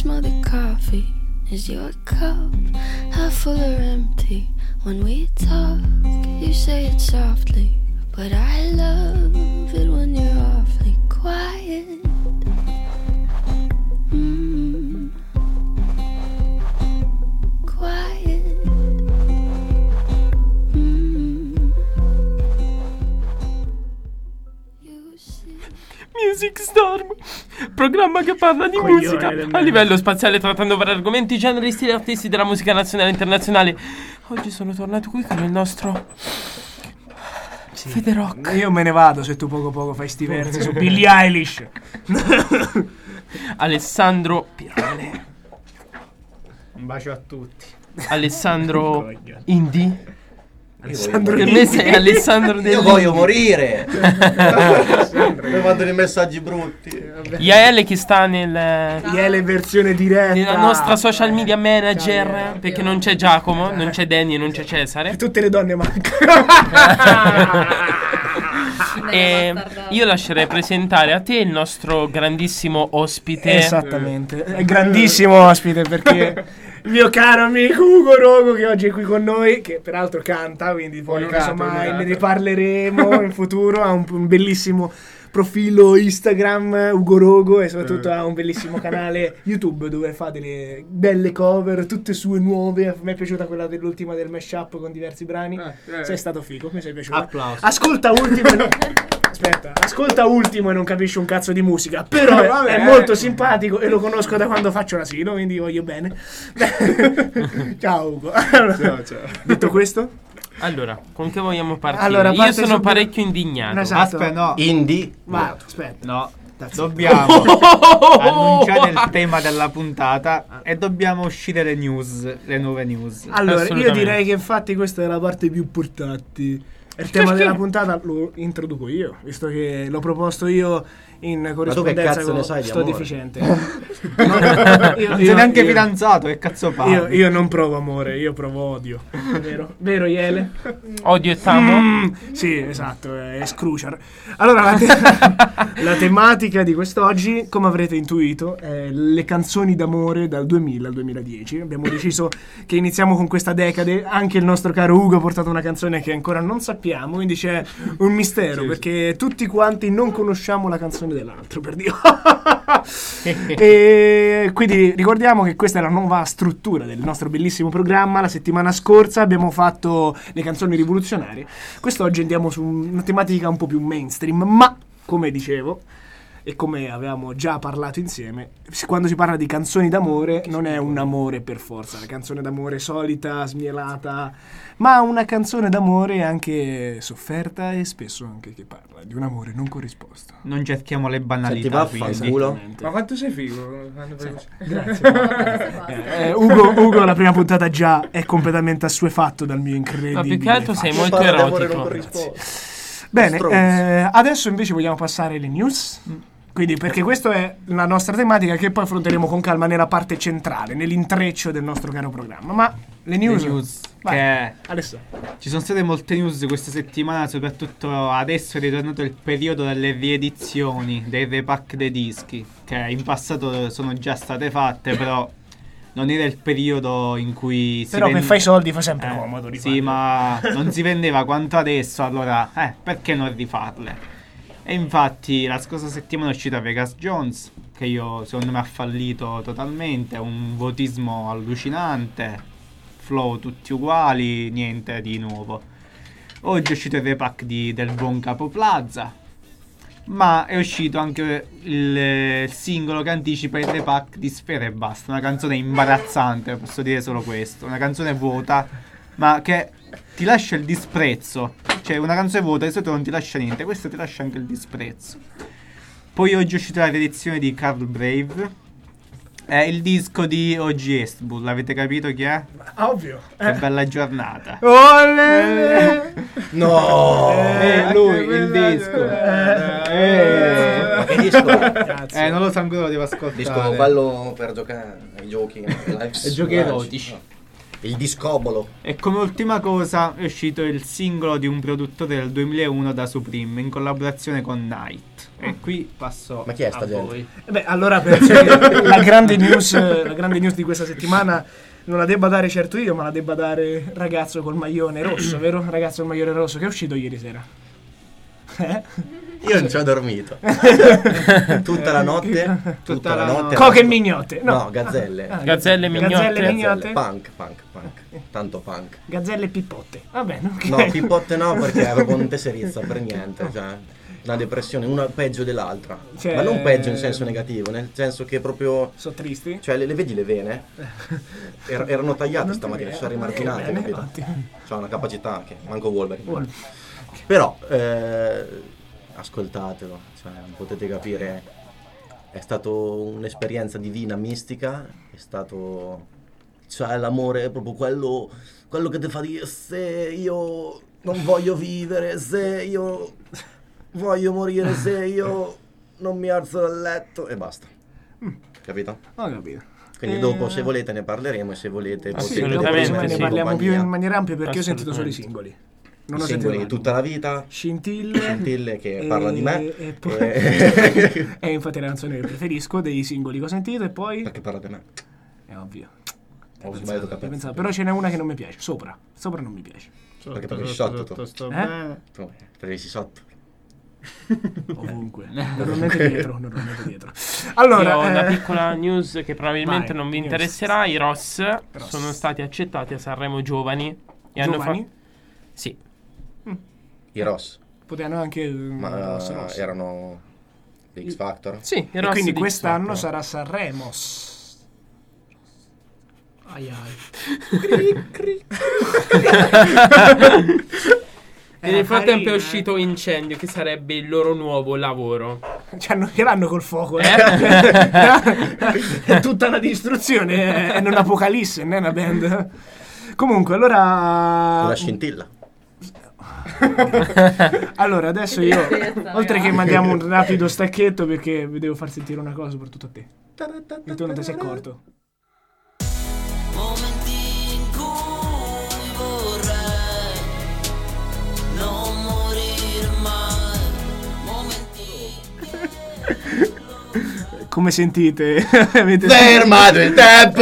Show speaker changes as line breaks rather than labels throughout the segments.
smell the coffee. Is your cup half full or empty? When we talk, you say it softly, but I love it when you're awfully quiet. Quiet.
Music Storm, programma che parla di musica a livello spaziale, trattando vari argomenti, generi, stili e artisti della musica nazionale e internazionale. Oggi sono tornato qui con il nostro Federock.
Io me ne vado se tu poco fai sti versi su Billie Eilish.
Alessandro Pirone.
Un bacio a tutti.
Alessandro Indy.
Alessandro
Per me sei Alessandro del
Io voglio morire. Mi mandano i messaggi brutti.
Yael che sta
Yael versione diretta,
nella nostra social media manager, perché non c'è Giacomo, non c'è Danny e non c'è Cesare.
e tutte le donne mancano.
E io lascerei presentare a te il nostro grandissimo ospite.
Esattamente, è grandissimo ospite perché il mio caro amico Ugo Rogo, che oggi è qui con noi, che peraltro canta, quindi poi casomai ne riparleremo in futuro. Ha un bellissimo profilo Instagram, Ugo Rogo, e soprattutto ha un bellissimo canale YouTube dove fa delle belle cover, tutte sue nuove. A me è piaciuta quella dell'ultima del mashup con diversi brani. Sei stato figo, mi sei piaciuto.
Applauso.
Ascolta Ultimo e non capisce un cazzo di musica, però è molto simpatico e lo conosco da quando faccio l'asilo, quindi voglio bene. Ciao Ugo.
Ciao.
Detto questo,
Allora, con che vogliamo partire?
Allora,
Io
parte
sono
subito.
parecchio indignato.
Esatto.
Aspetta, no.
Indie.
Ma aspetta,
No. Dobbiamo annunciare il tema della puntata e dobbiamo uscire le nuove news.
allora io
Assolutamente.
direi che infatti questa è la parte più importante. Il tema della puntata lo introduco io, visto che l'ho proposto io in corrispondenza
cazzo
con
ne sai di
sto
amore?
deficiente.
Non sei neanche fidanzato, che cazzo parli?
Io non provo amore, io provo odio. Vero Iele?
Odio e Tamo.
Sì, esatto, è Scruciar. Allora, la tematica di quest'oggi, come avrete intuito, è le canzoni d'amore dal 2000 al 2010. Abbiamo deciso che iniziamo con questa decade. Anche il nostro caro Ugo ha portato una canzone che ancora non sappiamo, quindi c'è un mistero, perché tutti quanti non conosciamo la canzone dell'altro, per Dio. E quindi ricordiamo che questa è la nuova struttura del nostro bellissimo programma. La settimana scorsa abbiamo fatto le canzoni rivoluzionarie. Quest'oggi andiamo su una tematica un po' più mainstream, ma come dicevo e come avevamo già parlato insieme, quando si parla di canzoni d'amore non è un amore per forza, la canzone d'amore solita, smielata, ma una canzone d'amore anche sofferta e spesso anche che parla di un amore non corrisposto.
Non cerchiamo le
Senti,
banalità, quindi.
vaffanculo.
Ma quanto sei figo?
Ugo la prima puntata già è completamente assuefatto dal mio incredibile
Ma più che altro sei molto
Parla di amore non
erotico.
corrisposto.
Bene, adesso invece vogliamo passare alle news. Quindi, perché questa è la nostra tematica che poi affronteremo con calma nella parte centrale, nell'intreccio del nostro caro programma. Ma le news, vai,
che
Alessandro.
ci sono state molte news questa settimana, soprattutto adesso è ritornato il periodo delle riedizioni, dei repack dei dischi, che in passato sono già state fatte, però non era il periodo in cui
Però per fare i soldi fa sempre comodo
sì, ma non si vendeva quanto adesso, allora perché non rifarle? E infatti la scorsa settimana è uscita Vegas Jones, che secondo me ha fallito totalmente, un votismo allucinante, flow tutti uguali, niente di nuovo. Oggi è uscito il repack del buon Capo Plaza, ma è uscito anche il singolo che anticipa il repack di Sfera Ebbasta, una canzone imbarazzante, posso dire solo questo, una canzone vuota, ma che ti lascia il disprezzo. Cioè, una canzone vuota di solito non ti lascia niente, questo ti lascia anche il disprezzo. Poi oggi è uscita la riedizione di Carl Brave, è il disco di O.G. Eastwood, l'avete capito chi è?
Ovvio.
Che bella giornata.
Olè!
No!
Lui, il disco.
Ma che disco?
Non lo so ancora, lo devo ascoltare.
Disco bello per giocare ai giochi, ai live.
E giochi erotici.
Il discobolo.
E come ultima cosa è uscito il singolo di un produttore del 2001 da Supreme in collaborazione con Night. E qui passo
Ma chi è sta
a
gente?
voi.
Beh, allora penso che la grande news di questa settimana non la debba dare certo io, ma la debba dare ragazzo col maglione rosso, vero? Ragazzo col maglione rosso che è uscito ieri sera.
Io non ci ho dormito. Tutta la notte. Tutta la notte.
Coche e mignotte.
No, gazzelle.
Gazzelle mignotte.
Gazzelle mignotte.
Punk. Tanto punk.
Gazzelle e pippotte. Va bene, ok.
No, pippotte no, perché avevo un tesserizza per niente. Cioè, una depressione, una peggio dell'altra.
Cioè,
Ma non peggio in senso negativo, nel senso che proprio.
Sono tristi?
Cioè, le vedi le vene? Erano tagliate stamattina, sono rimarginate,
bene,
capito?
ottimo.
C'ha una capacità che manco Wolverine. Però, ascoltatelo, cioè, non potete capire. È stato un'esperienza divina, mistica. È stato. Cioè, l'amore è proprio quello che ti fa dire: se io non voglio vivere, se io voglio morire, se io non mi alzo dal letto, e basta. Capito?
Ho capito.
Quindi dopo, se volete, ne parleremo, e se volete
Sì,
potete
dopo
Assolutamente,
ne
sì.
parliamo più in
compagnia.
maniera ampia perché io ho sentito solo i
Assolutamente.
singoli. Non ho
Singoli
sentito
tutta la vita.
Scintille
Che parla di me.
e poi è infatti la canzone che preferisco dei singoli che ho sentito. E poi
Perché parla di me?
è ovvio.
Ho sbagliato
Ho
capezzo.
pensato, però ce n'è una che non mi piace. Sopra non mi piace.
Perché preferisci sotto tu?
sto
Eh?
bene.
Tu preferisci sotto.
Ovunque. Normalmente dietro. Allora,
Io ho una piccola news che probabilmente
vai,
non vi
news.
interesserà. I Ross sono stati accettati a Sanremo Giovani e hanno
giovani
fatto. Sì.
I Ross.
potevano anche
Ma
Ross.
erano X Factor?
Sì, i
E
Ross
quindi
di
quest'anno
X
sarà
Factor.
Sanremo. Ai ai.
E nel frattempo è uscito Incendio, che sarebbe il loro nuovo lavoro.
Ce l'hanno col fuoco, È tutta una distruzione, è un'apocalisse, non è una band. Comunque, allora.
Una scintilla.
Allora, adesso io, oltre che mandiamo un rapido stacchetto, perché vi devo far sentire una cosa, soprattutto a te. E tu non ti sei accorto.
Momenti in cui vorrei non morire mai. Momenti.
Come sentite? Avete
Fermato il tempo!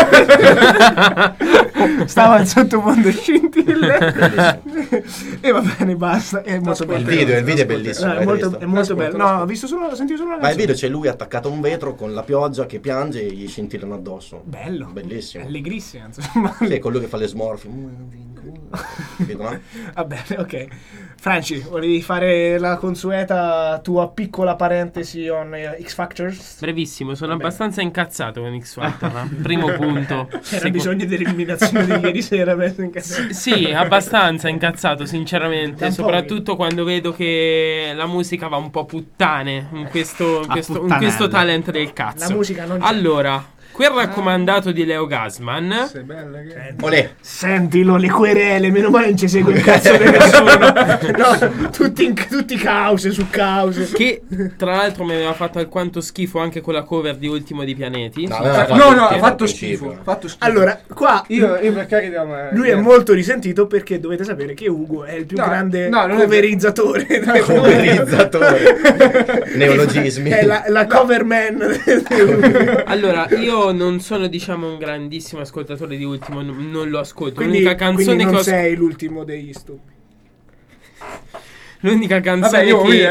Stava in sottofondo scintille. E va bene, basta. È molto bello.
Il video è bellissimo.
No,
l'avete visto?
è molto bello. No, ho sentito solo la
Ma il
canzone.
video c'è lui attaccato a un vetro con la pioggia che piange e gli scintillano addosso.
Bello.
Bellissimo.
Allegrissimo, insomma.
Sì, con lui che fa le smorfie. Capito, no?
Va bene, ok. Franci, volevi fare la consueta tua piccola parentesi on X Factors?
Brevissimo, sono abbastanza incazzato con X Factor. Primo punto.
C'era bisogno di eliminazione di ieri sera.
Sì, abbastanza incazzato, sinceramente.
Da
Soprattutto quando vedo che la musica va un po' puttane in questo
puttanelle.
talent del cazzo.
La musica non c'è.
Allora, quel raccomandato di Leo Gasman.
Sei bella che...
Olè.
Sentilo, le querele, meno male non ci segue un cazzo di nessuno. No, tutti cause su cause.
Che tra l'altro mi aveva fatto alquanto schifo anche con la cover di Ultimo di Pianeti.
No,
ha fatto schifo.
Allora, qua
Io per carità,
lui è molto risentito perché dovete sapere che Ugo è il più grande
non è
coverizzatore.
Coverizzatore. Neologismi.
È la cover man.
Allora, io non sono, diciamo, un grandissimo ascoltatore di Ultimo, non lo ascolto.
Quindi
L'unica canzone
non
che ho
sei l'ultimo degli stupi.
L'unica canzone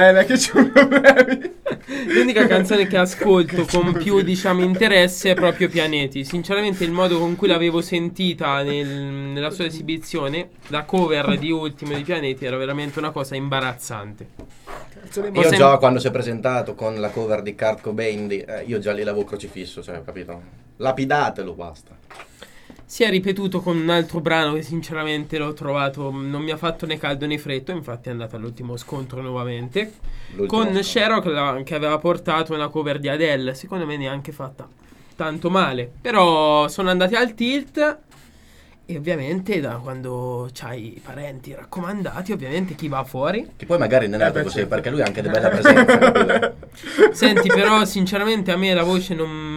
l'unica canzone che ascolto con più, diciamo, interesse è proprio Pianeti. Sinceramente il modo con cui l'avevo sentita nella sua esibizione, la cover di Ultimo di Pianeti, era veramente una cosa imbarazzante.
Io già quando si è presentato con la cover di Kurt Cobain, io già lì l'avevo crocifisso, cioè, capito? Lapidatelo, basta.
Si è ripetuto con un altro brano che sinceramente l'ho trovato, non mi ha fatto né caldo né freddo, infatti è andato all'ultimo scontro nuovamente. Con Sherrock che aveva portato una cover di Adele, secondo me neanche fatta tanto male, però sono andati al tilt e ovviamente da quando c'hai i parenti raccomandati, ovviamente chi va fuori.
Che poi magari non è così, perché lui ha anche di bella presenza. Capito?
Senti, però sinceramente a me la voce non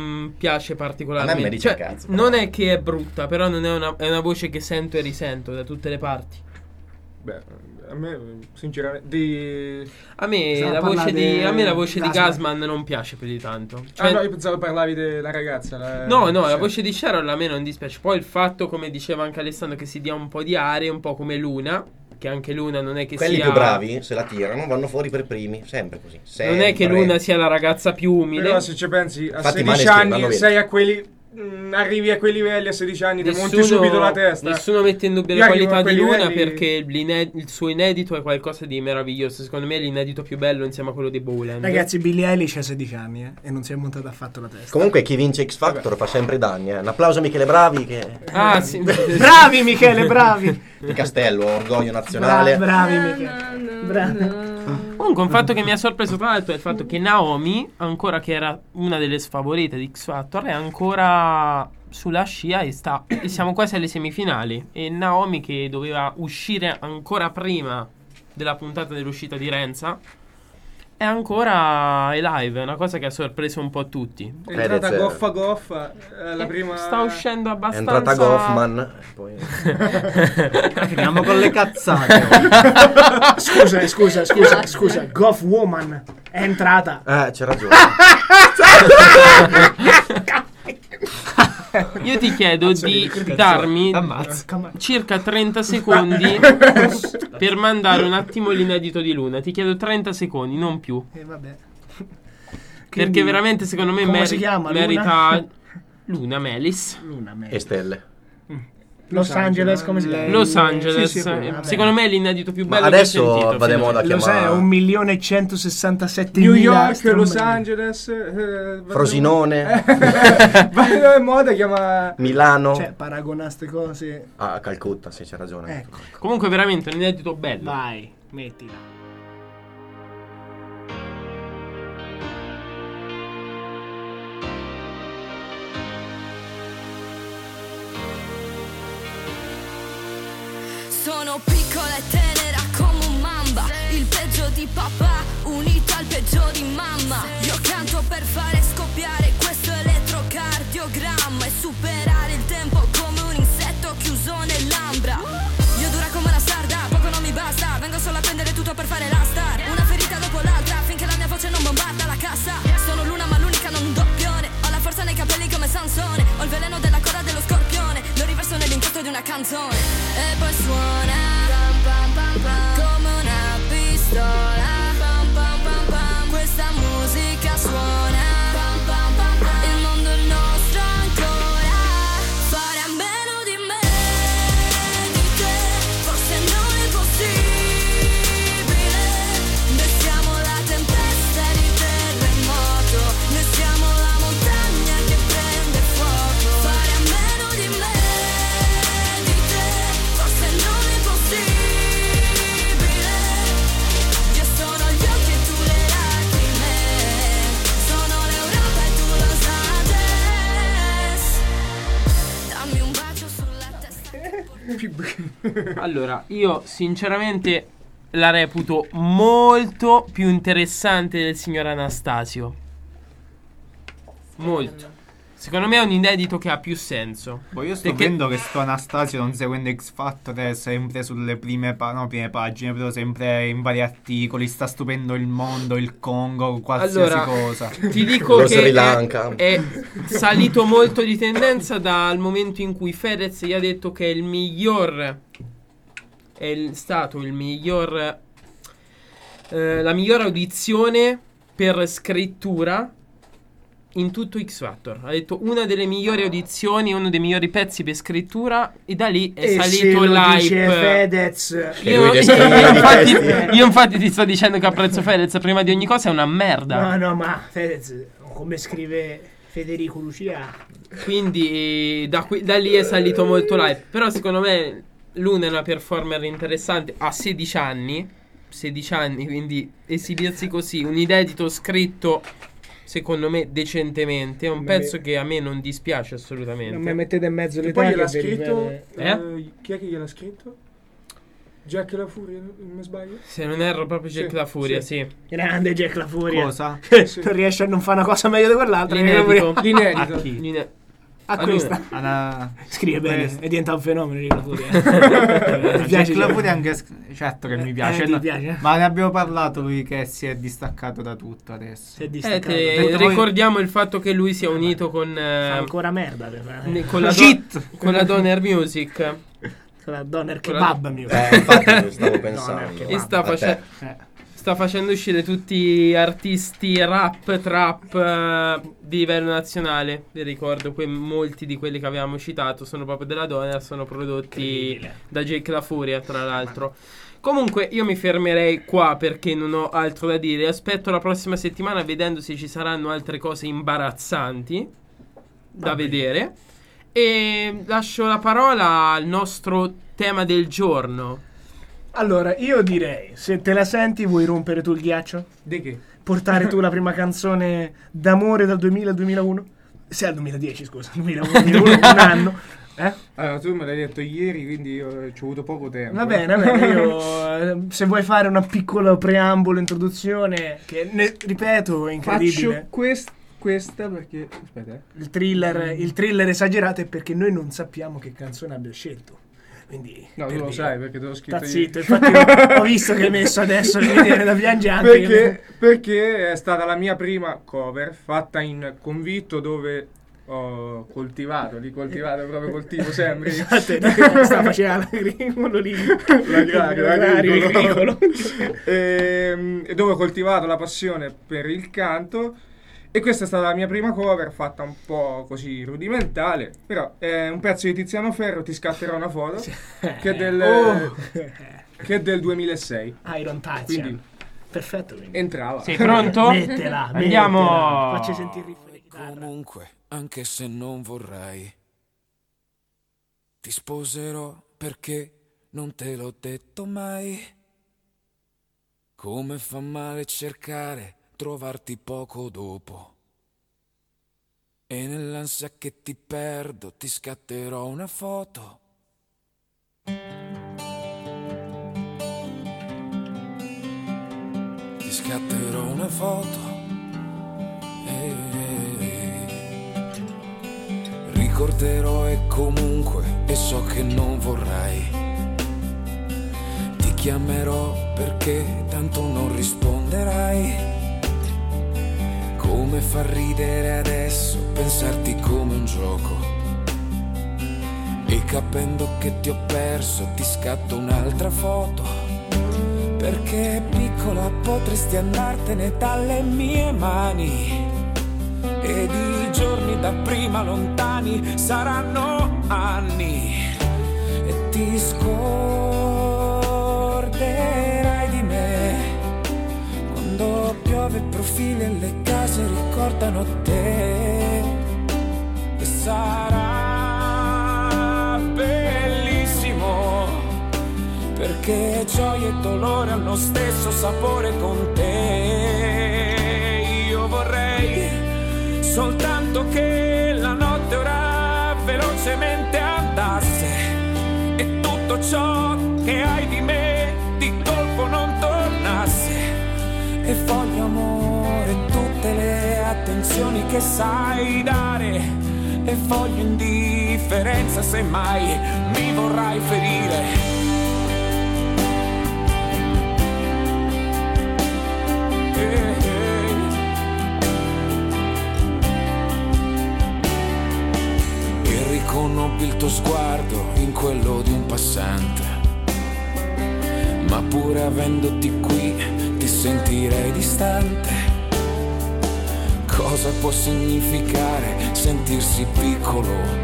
dispiace particolarmente.
A me mi dice
Cioè,
cazzo,
non
però.
è che è brutta, però non è una voce che sento e risento da tutte le parti.
Beh, a me sinceramente
A me
Stiamo
la voce
parlando
di
di
a me la voce di
Gassman.
Gassman non piace più di tanto.
Ah
Cioè,
no, io pensavo parlavi della ragazza.
no, la
sì.
voce di Sharon a me non dispiace. Poi il fatto, come diceva anche Alessandro, che si dia un po' di aria, un po' come Luna, che anche Luna non è che
Quelli
sia
più bravi, se la tirano, vanno fuori per primi. Sempre così.
Non è che
sempre.
Luna sia la ragazza più umile.
Però se ci pensi, a
Infatti
16
Maneskin vanno
anni
bene.
sei a quelli... arrivi a quei livelli a 16 anni, ti monti subito la testa.
Nessuno mette in dubbio le
Io arrivo
qualità
a
di
quei
Luna
livelli-
perché il suo inedito è qualcosa di meraviglioso. Secondo me è l'inedito più bello insieme a quello di Bowland.
Ragazzi, Billie Eilish ha 16 anni e non si è montata affatto la testa.
Comunque chi vince X Factor fa sempre danni. Un applauso a Michele Bravi, che
Ah, sì.
Bravi Michele, bravi!
di Castello, orgoglio nazionale.
Bravi Michele. Bravi.
Comunque un fatto che mi ha sorpreso tra l'altro è il fatto che Naomi, ancora che era una delle sfavorite di X Factor, è ancora sulla scia e siamo quasi alle semifinali. E Naomi, che doveva uscire ancora prima della puntata dell'uscita di Renza, è ancora live. È una cosa che ha sorpreso un po' tutti.
È entrata
Fedez,
goffa la prima...
Sta uscendo
È
abbastanza.
entrata Goffman. Poi...
Finiamo con le cazzate.
Scusa, Goff Woman è entrata.
c'è ragione.
Io ti chiedo di darmi circa 30 secondi per mandare un attimo l'inedito di Luna. Ti chiedo 30 secondi, non più.
Vabbè.
Perché veramente secondo me
come si chiama, Luna?
merita Luna Melis.
Luna,
E stelle.
Los Angeles, come si chiama?
Los Angeles.
Sì, vabbè.
Secondo me è l'inedito più
Ma
bello che ho
adesso
sentito.
va di moda
Lo sai,
chiamare
1.167.000
New York,
stromboli.
Los Angeles,
Frosinone,
va in moda, chiama...
Milano.
Cioè, paragona ste cose.
Ah, Calcutta, sì, c'è ragione.
Ecco.
Comunque veramente un inedito bello.
Vai, mettila.
Sono piccola e tenera come un mamba, il peggio di papà unito al peggio di mamma. Io canto per fare scoppiare questo elettrocardiogramma e superare il tempo come un insetto chiuso nell'ambra. Io dura come una sarda, poco non mi basta, vengo solo a prendere tutto per fare la star. Una ferita dopo l'altra finché la mia voce non bombarda la cassa. Sono l'una ma l'unica, non un doppione. Ho la forza nei capelli come Sansone, ho il veleno della coda dello scorpione, lo riverso nell'incastro di una canzone. E poi suona come una pistola. Questa musica suona, il mondo è nostro ancora. Fare a meno di me, di te, forse non è possibile. Noi siamo la tempesta ed il terremoto, noi siamo la montagna che prende fuoco. Fare a meno di me, di te, forse non è possibile. Io sono gli occhi e tu le lacrime, sono l'Europa e tu Los Angeles. Dammi un bacio sulla testa.
Allora, io sinceramente la reputo molto più interessante del signor Anastasio. Molto. Secondo me è un inedito che ha più senso.
Boh, io sto
Perché-
vedendo che sto Anastasio non seguendo X Factor è sempre sulle prime pagine, però sempre in vari articoli, sta stupendo il mondo, il Congo, qualsiasi
Allora,
cosa.
ti dico
Lo
che
Sri Lanka.
è salito molto di tendenza dal momento in cui Fedez gli ha detto che è il miglior, stato il miglior, la migliore audizione per scrittura in tutto X Factor. Ha detto una delle migliori audizioni, uno dei migliori pezzi per scrittura, e da lì è
E se
salito
lo dice
l'hype.
Fedez,
E lui descrive i
Io infatti ti sto dicendo che apprezzo Fedez, prima di ogni cosa è una merda.
no, ma Fedez, come scrive Federico Lucia,
Quindi da lì è salito molto l'hype. Però secondo me Luna è una performer interessante. Ha 16 anni, quindi esibirsi così, un inedito scritto secondo me decentemente, è un pezzo che a me non dispiace assolutamente.
non mi mettete in mezzo
E
le
poi
taglie
gliel'ha
per
scritto...
ripetere.
chi è che gliel'ha scritto? Jack La Furia, non mi sbaglio?
Se non erro proprio Jack
Sì,
La Furia,
sì.
sì.
Grande Jack La Furia.
Cosa?
Non riesce a non fare una cosa meglio di quell'altra.
L'inedito.
L'inedito.
A chi?
A questa.
Alla...
Scrive bene,
Questo.
è diventato un fenomeno Jack La Furia. Ti
Jack
piace
La
Jack?
Furia anche certo che mi piace,
ti
no?
piace?
Ma ne abbiamo parlato, lui che si è distaccato da tutto adesso.
Si è distaccato.
Ricordiamo il fatto che lui sia unito con
Fa ancora merda per fare.
con la
Shit!
con la Donner Music
Con la Doner
Con la-
Kebab mio.
Infatti lo stavo pensando.
e sta,
A te.
sta facendo uscire tutti artisti rap, trap di livello nazionale. Vi ricordo, molti di quelli che avevamo citato sono proprio della Donner, sono prodotti
Incredibile.
da Jake La Furia, tra l'altro. Comunque io mi fermerei qua perché non ho altro da dire. Aspetto la prossima settimana vedendo se ci saranno altre cose imbarazzanti da vedere. E lascio la parola al nostro tema del giorno.
Allora, io direi, se te la senti, vuoi rompere tu il ghiaccio?
Di che?
Portare tu la prima canzone d'amore dal 2000 al 2001? Sì, al 2010, scusa. 2001, un anno.
Allora, tu me l'hai detto ieri, quindi io ci ho avuto poco tempo.
Va bene, io se vuoi fare una piccola preambolo, introduzione, che ripeto, è incredibile.
Faccio questa perché... Aspetta,
Il thriller esagerato è perché noi non sappiamo che canzone abbia scelto. Quindi
No,
per
tu lo
dire,
sai perché te l'ho scritto
sta
io.
zitto, infatti ho visto che hai messo adesso il video da piangiante.
Perché è stata la mia prima cover fatta in convitto dove ho coltivato proprio coltivo sempre.
Sta facendo l'agricolo lì.
L'agrario
agricolo.
E dove ho coltivato la passione per il canto. E questa è stata la mia prima cover, fatta un po' così rudimentale, però è un pezzo di Tiziano Ferro, ti scatterò una foto, che è del 2006.
Iron Touch.
Quindi
Perfetto. Quindi.
entrava.
Sei pronto?
Mettela,
Andiamo.
mettela. Facci sentire il riff di chitarra.
Comunque, anche se non vorrei, ti sposerò perché non te l'ho detto mai. Come fa male cercare, trovarti poco dopo. E nell'ansia che ti perdo ti scatterò una foto. Ti scatterò una foto. Ricorderò e comunque, e so che non vorrai. Ti chiamerò perché tanto non risponderai. Come fa ridere adesso pensarti come un gioco. E capendo che ti ho perso ti scatto un'altra foto. Perché piccola potresti andartene dalle mie mani. Ed i giorni da prima lontani saranno anni. E ti scorderai di me. Quando piove profili e le case ricordano te. E sarà bellissimo, perché gioia e dolore hanno stesso sapore con te. Io vorrei soltanto che la notte ora velocemente andasse e tutto ciò che hai di me di colpo non tornasse. E voglio amore, tutte le attenzioni che sai dare. E voglio indifferenza se mai mi vorrai ferire. E riconobbi il tuo sguardo in quello di un passante. Ma pure avendoti qui ti sentirei distante. Cosa può significare sentirsi piccolo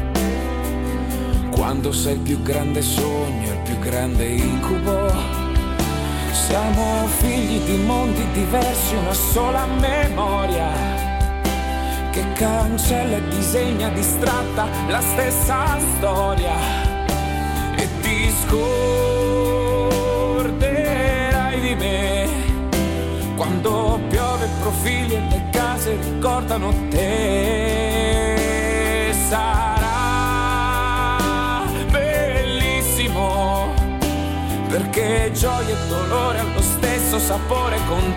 quando sei il più grande sogno, il più grande incubo? Siamo figli di mondi diversi, una sola memoria che cancella e disegna distratta la stessa storia. E ti scorderai di me quando piove profili e le case ricordano te. Sarà bellissimo, perché gioia e dolore hanno lo stesso sapore con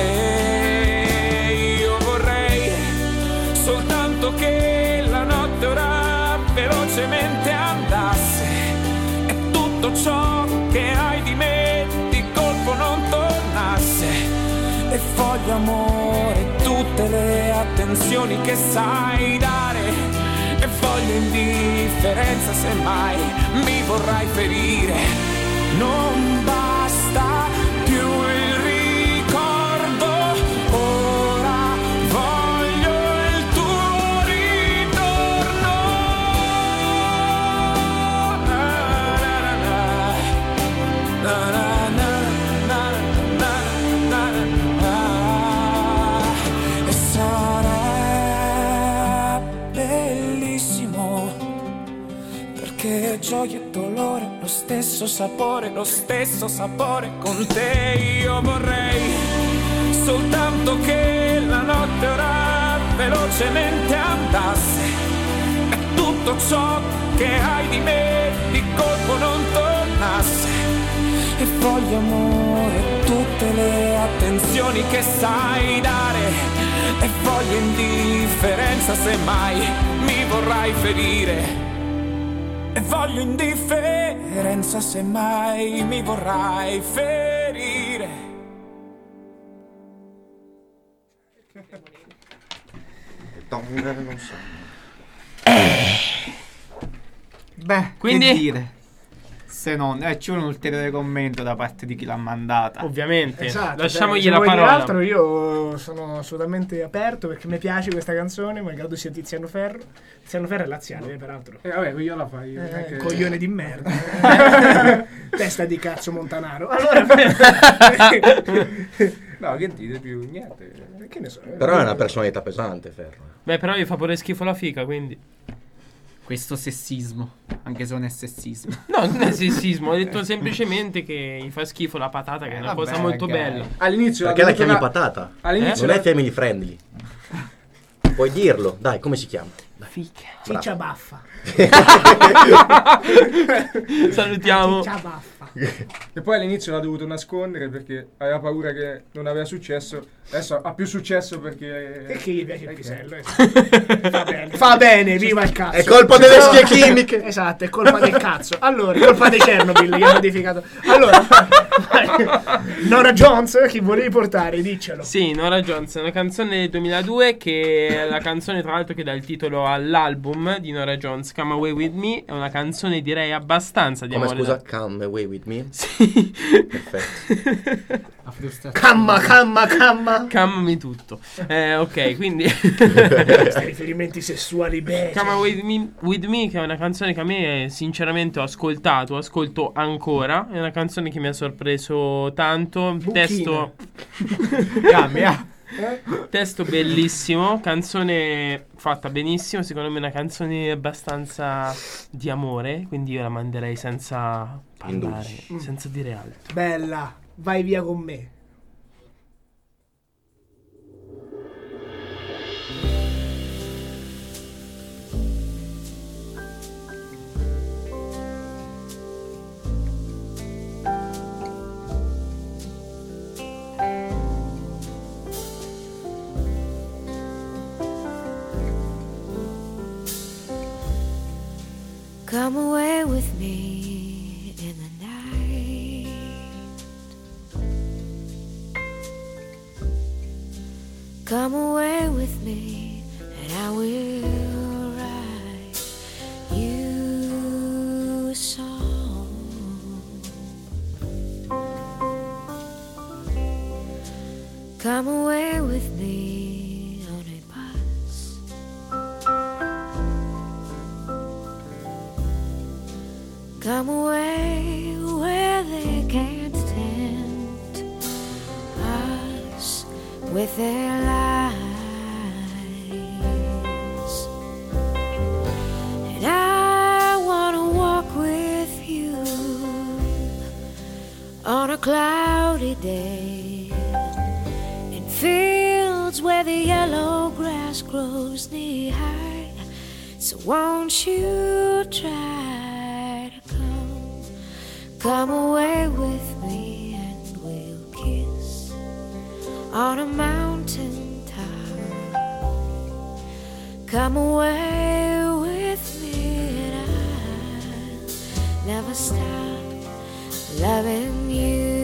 te. Io vorrei soltanto che la notte ora velocemente andasse e tutto ciò che hai di me di colpo non tornasse. E voglio amore, tutte le attenzioni che sai dare, e voglio indifferenza se mai mi vorrai ferire. Non basta più il ricordo, ora voglio il tuo ritorno. Na, na, na, na, na, na, na, na. E sarà bellissimo, perché gioia e dolore, lo stesso sapore con te. Io vorrei soltanto che la notte ora velocemente andasse e tutto ciò che hai di me di colpo non tornasse. E voglio amore, tutte le attenzioni che sai dare, e voglio indifferenza se mai mi vorrai ferire. E voglio indifferenza se mai mi vorrai ferire.
Non so.
Beh,
Quindi?
che dire? Se non, c'è un ulteriore commento da parte di chi l'ha mandata.
Ovviamente.
Esatto,
Lasciamogli
se
la
vuoi dire
parola.
altro, io sono assolutamente aperto perché mi piace questa canzone, malgrado sia Tiziano Ferro. Tiziano Ferro è laziale, peraltro.
Vabbè, io la fai.
Coglione di merda. Testa di cazzo Montanaro. Allora,
No, che dite più? Niente.
che ne so.
Però è una personalità pesante, Ferro.
Beh, però gli fa pure schifo la fica, quindi.
Questo sessismo, anche se non è sessismo.
No, non è sessismo, ho detto semplicemente che gli fa schifo la patata, che è una
vabbè,
cosa molto
ragazzi.
bella.
All'inizio
Perché la chiami patata?
All'inizio
Non è family friendly. Puoi dirlo. Dai, come si chiama?
Fica.
Ciccia baffa.
Salutiamo.
Ciccia baffa.
E poi all'inizio l'ha dovuto nascondere perché aveva paura che non aveva successo. Adesso ha più successo perché...
Perché gli piace il pisello. Fa bene, viva il cazzo.
È colpa delle scie chimiche.
Esatto, è colpa del cazzo. Allora, è colpa di Chernobyl che ha modificato. Allora, Nora Jones, chi volevi portare? Diccelo.
Sì, Nora Jones, è una canzone del 2002 che è la canzone tra l'altro che dà il titolo all'album di Nora Jones, Come Away With Me. È una canzone direi abbastanza di
Come
amore.
scusa, Come Away With Me?
Sì.
Perfetto.
Camma.
Cammami tutto. Ok, quindi
Questi riferimenti sessuali beceri.
Come Away With Me, che è una canzone che a me sinceramente ho ascolto ancora. È una canzone che mi ha sorpreso tanto. Testo bellissimo, canzone fatta benissimo. Secondo me è una canzone abbastanza di amore, quindi io la manderei senza parlare, senza dire altro.
Bella, vai via con me.
Come away with me in the night. Come away with me and I will write you a song. Come away with me on a bus. Come away where they can't tempt us with their lies. And I wanna walk with you on a cloudy day in fields where the yellow grass grows knee high. So won't you try come away with me and we'll kiss on a mountain top. Come away with me and I'll never stop loving you.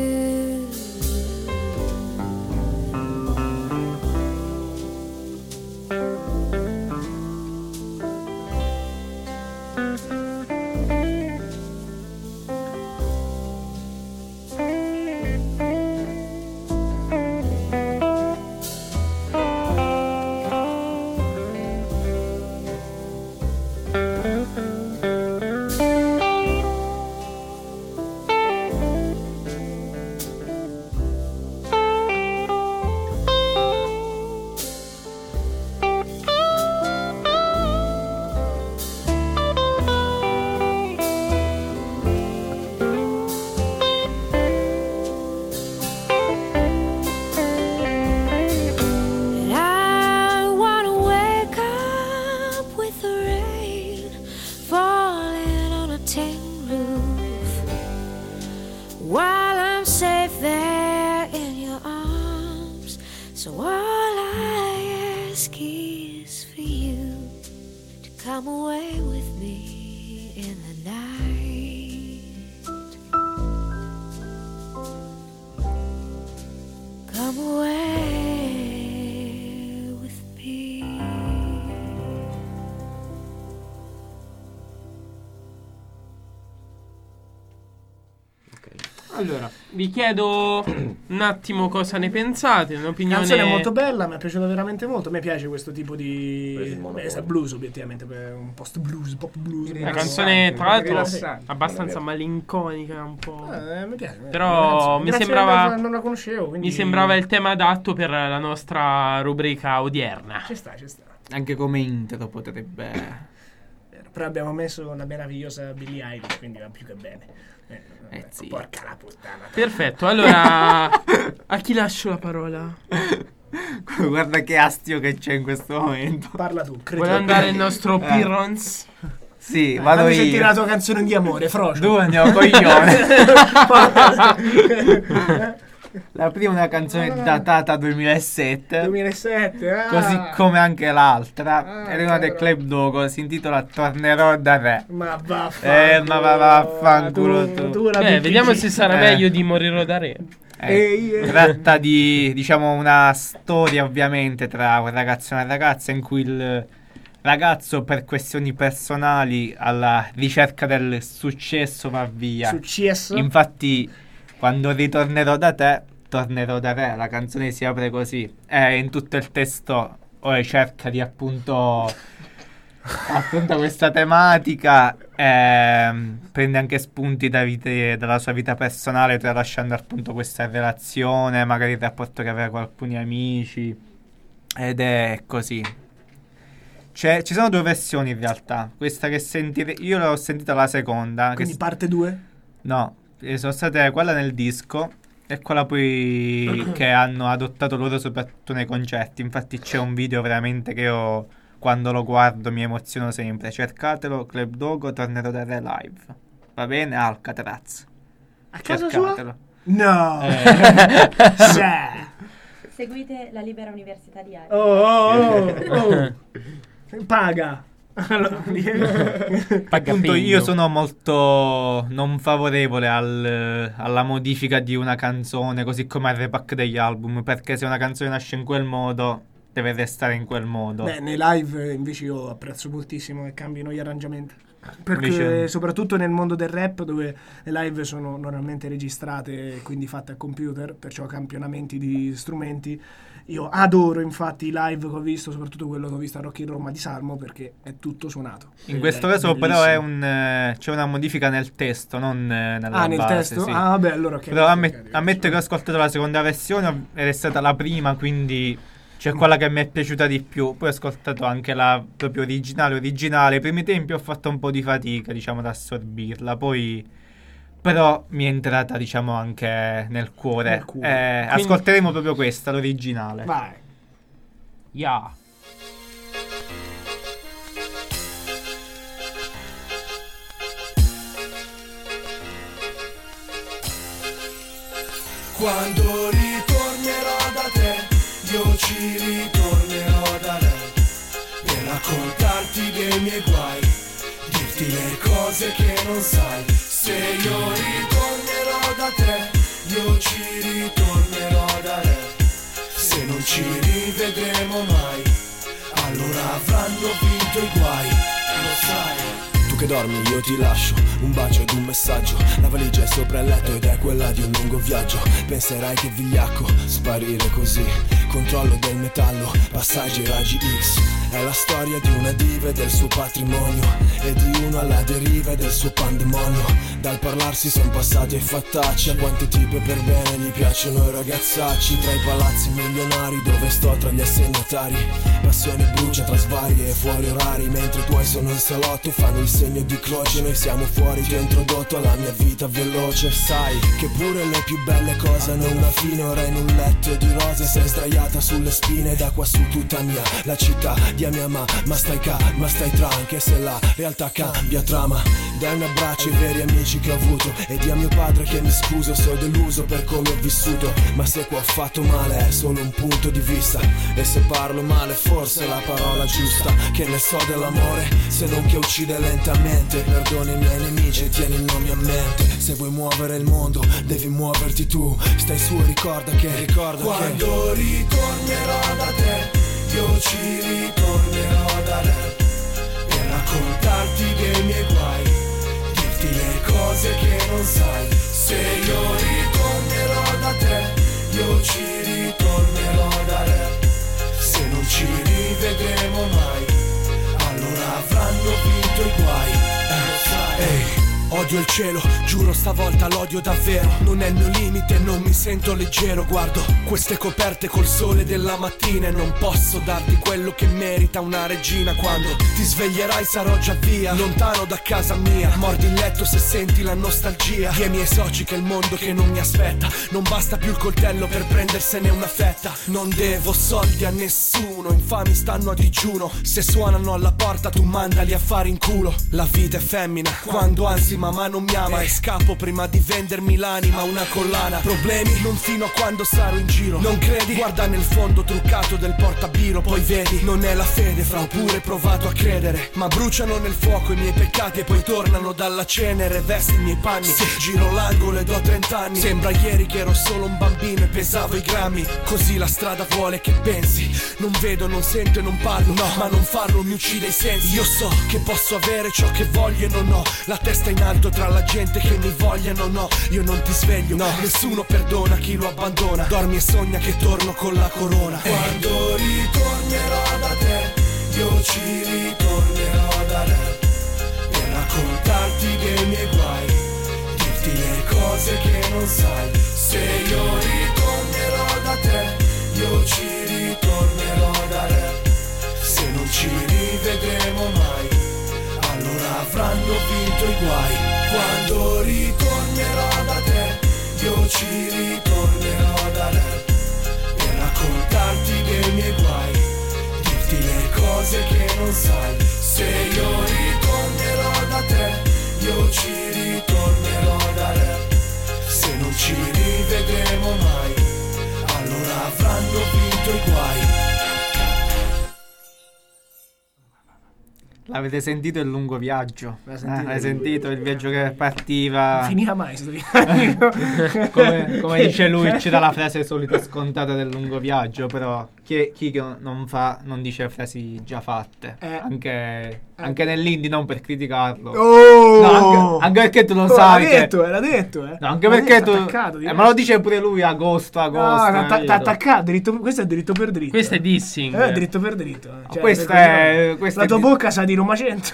Come away with me in the night. Come away with me.
Allora, vi chiedo un attimo cosa ne pensate,
La
un'opinione.
canzone è molto bella, mi è piaciuta veramente molto. A me piace questo tipo di
monotono.
blues, obiettivamente, un post blues, pop blues.
La canzone, tra l'altro,
rilassante.
abbastanza malinconica, un po'.
Mi piace.
Però mi sembrava-
non la conoscevo, quindi
Mi sembrava il tema adatto per la nostra rubrica odierna.
Ci sta.
Anche come intro potrebbe.
Però abbiamo messo una meravigliosa Billie Eilish, quindi va più che bene.
Sì.
Porca la puttana.
Perfetto, allora a chi lascio la parola?
Guarda che astio che c'è in questo momento.
Parla tu,
Vuole andare il nostro Pirons?
Sì, vado
Fammi sentire
io.
la tua canzone di amore, Frocio.
Tu andiamo coglione. La prima è una canzone datata 2007.
2007,
Così come anche l'altra. È una del Club Dogo. Si intitola Tornerò da re.
Ma vaffanculo.
Ma vaffanculo tu.
la
Beh,
BTG.
vediamo se sarà meglio di Morirò da re.
Tratta di, diciamo, una storia ovviamente tra un ragazzo e una ragazza in cui il ragazzo per questioni personali alla ricerca del successo va via.
Successo.
Infatti quando ritornerò da te, tornerò da re. La canzone si apre così. E in tutto il testo cerca di appunto affronta questa tematica. Prende anche spunti dalla sua vita personale, tralasciando appunto questa relazione, magari il rapporto che aveva con alcuni amici. Ed è così. Ci sono due versioni in realtà. Questa che sentite, io l'ho sentita la seconda.
Quindi parte 2?
No, sono state quella nel disco e quella poi che hanno adottato loro soprattutto nei concerti. Infatti c'è un video veramente che io quando lo guardo mi emoziono sempre. Cercatelo, Club Dogo, Tornerò da re live. Va bene? Alcatraz.
A casa sua?
Cercatelo.
No. Sì.
Seguite la Libera Università di Arte.
Oh. Paga. Allora,
Appunto io sono molto non favorevole alla modifica di una canzone, così come al repack degli album, perché se una canzone nasce in quel modo deve restare in quel modo.
Beh, nei live invece io apprezzo moltissimo che cambino gli arrangiamenti. Perché
Invece-
soprattutto nel mondo del rap, dove le live sono normalmente registrate e quindi fatte a computer, perciò campionamenti di strumenti, io adoro infatti i live che ho visto, soprattutto quello che ho visto a Rock in Roma di Salmo, perché è tutto suonato.
In
Ed
questo
è
caso però è
bellissimo.
c'è una modifica nel testo, non nella
nel
base,
testo?
sì.
Ah vabbè, allora ok.
Però ammetto che ho ascoltato la seconda versione ed è stata la prima, quindi c'è quella che mi è piaciuta di più. Poi ho ascoltato anche la proprio originale. I primi tempi ho fatto un po' di fatica, diciamo, ad assorbirla. Poi però mi è entrata, diciamo, anche nel cuore.
Nel cuore.
Quindi-
Ascolteremo proprio questa, l'originale.
Vai.
Yeah.
Quando ritornerò da te, io ci ritornerò da lei, per raccontarti dei miei guai, dirti le cose che non sai. Se io ritornerò da te, io ci ritornerò da lei, se non ci rivedremo mai, allora avranno vinto i guai, lo sai. Tu che dormi io ti lascio un bacio ed un messaggio, la valigia è sopra il letto ed è quella di un lungo viaggio. Penserai che vigliacco sparire così, controllo del metallo, passaggi raggi X. È la storia di una diva e del suo patrimonio, e di uno alla deriva e del suo pandemonio. Dal parlarsi son passati ai fattacci, a quante tipe per bene gli piacciono i ragazzacci. Tra i palazzi milionari dove sto tra gli assegnatari, passione brucia tra svari e fuori orari, mentre i tuoi sono in salotto e fanno il segno di croce. Noi siamo fuori, ti ho introdotto alla mia vita veloce. Sai che pure le più belle cose hanno una fine, ora in un letto di rose sei sdraiata sulle spine. Da qua su tutta mia, la città di mia ma stai ma stai tra, anche se la realtà cambia trama. Dai un abbraccio ai veri amici che ho avuto, e di a mio padre che mi scuso se ho deluso per come ho vissuto. Ma se qua ho fatto male è solo un punto di vista, e se parlo male forse è la parola giusta. Che ne so dell'amore se non che uccide lentamente. Perdona i miei nemici e tieni il nome a mente. Se vuoi muovere il mondo devi muoverti tu, stai su e ricorda che quando ritornerò da te, io ci ritornerò da lei, per raccontarti dei miei guai, dirti le cose che non sai. Se io ritornerò da te, io ci ritornerò da lei, se non ci rivedremo mai, allora avranno vinto i guai, lo sai. Ehi, odio il cielo, giuro stavolta l'odio davvero. Non è il mio limite, non mi sento leggero. Guardo queste coperte col sole della mattina e non posso darti quello che merita una regina. Quando ti sveglierai sarò già via, lontano da casa mia. Mordi il letto se senti la nostalgia dei miei soci, che è il mondo che non mi aspetta. Non basta più il coltello per prendersene una fetta. Non devo soldi a nessuno, infami stanno a digiuno. Se suonano alla porta tu mandali a fare in culo. La vita è femmina, quando anzi mamma non mi ama, e scappo prima di vendermi l'anima una collana. Problemi non fino a quando sarò in giro, non credi? Guarda nel fondo truccato del portabiro, poi vedi, non è la fede fra, ho pure provato a credere, ma bruciano nel fuoco i miei peccati e poi tornano dalla cenere. Vesti i miei panni, sì, giro l'angolo e do 30 anni. Sembra ieri che ero solo un bambino e pesavo i grammi. Così la strada vuole che pensi, non vedo, non sento e non parlo, no, ma non farlo mi uccide i sensi. Io so che posso avere ciò che voglio e non ho, la testa in alto tra la gente che mi voglia, no, io non ti sveglio, no, nessuno perdona chi lo abbandona. Dormi e sogna che torno con la corona. Quando ritornerò da te, io ci ritornerò da lei, per raccontarti dei miei guai, dirti le cose che non sai. Se io ritornerò da te, io ci ritornerò da lei, se non ci rivedremo mai, allora avranno vinto i guai. Quando ritornerò da te, io ci ritornerò da lei, per raccontarti dei miei guai, dirti le cose che non sai. Se io ritornerò da te, io ci ritornerò da lei, se non ci rivedremo mai, allora avranno vinto i guai.
L'avete sentito il lungo viaggio? L'hai sentito il viaggio che partiva?
Non finiva mai sto viaggio.
come dice lui, c'è la frase solita scontata del lungo viaggio, però chi non fa non dice frasi già fatte. Anche nell'indie, non per criticarlo. No, anche perché tu lo sai.
Era detto.
No, anche perché tu. Ma lo dice pure lui agosto.
No, t'ha attaccato. Questo è dritto per dritto.
Questo è dissing.
Dritto per dritto. Cioè,
questo è.
La tua bocca sa di Roma 100.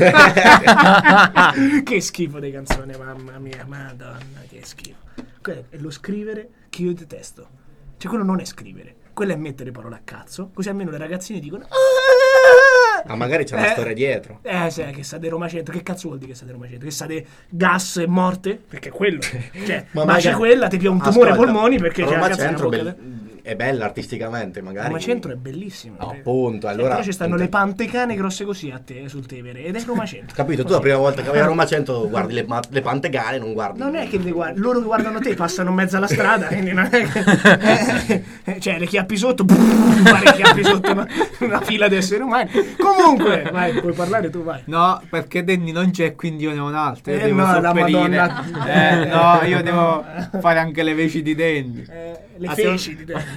Che schifo di canzone, mamma mia, madonna, che schifo. Quello è lo scrivere che io detesto. Cioè, quello non è scrivere, quello è mettere parole a cazzo. Così almeno le ragazzine dicono.
Ma magari c'è una storia dietro.
Sì, che sa di Roma 100. Che cazzo vuol dire che sa di Roma 100? Che sa di gas e morte? Perché quello. Cioè, ma c'è quella, ti pia un tumore ai polmoni perché
Roma
c'è la
100
bocca.
è bella artisticamente, magari.
Roma Centro è bellissimo.
No, appunto, allora.
Però ci stanno le pantecane grosse così a te sul Tevere ed è Roma Centro.
Capito? Tu la prima volta che vai a Roma Centro guardi le pantecane, non guardi.
Non è che le guardi, loro che guardano te passano in mezzo alla strada, quindi non è che cioè le chiappi sotto, pare chiappi sotto una fila di esseri umani. Comunque, vai, puoi parlare tu, vai.
No, perché Danny non c'è, quindi io ne ho un altro. Io devo
no, la
sopperire.
Madonna.
No, io devo fare anche le veci di Danny.
Le feci di te.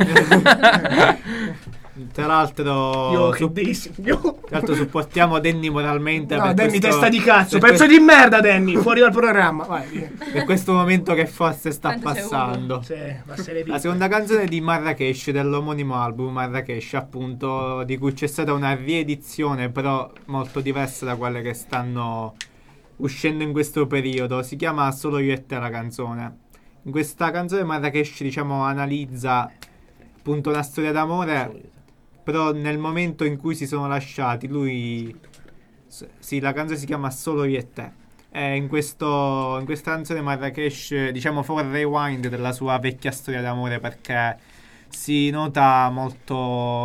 Tra l'altro
Io che bellissimo.
Tra l'altro supportiamo Danny moralmente.
No,
per
Danny,
questo,
testa di cazzo,
per
pezzo di merda, Danny, fuori dal programma. Vai.
Per questo momento che forse sta passando.
Sì,
la seconda canzone di Marrakesh, dell'omonimo album Marrakesh, appunto, di cui c'è stata una riedizione però molto diversa da quelle che stanno uscendo in questo periodo. Si chiama Solo io e te la canzone. In questa canzone Marrakesh, diciamo, analizza appunto una storia d'amore, però nel momento in cui si sono lasciati, lui... Sì, la canzone si chiama Solo io e te. E in questa canzone Marrakesh, diciamo, fa un rewind della sua vecchia storia d'amore, perché si nota molto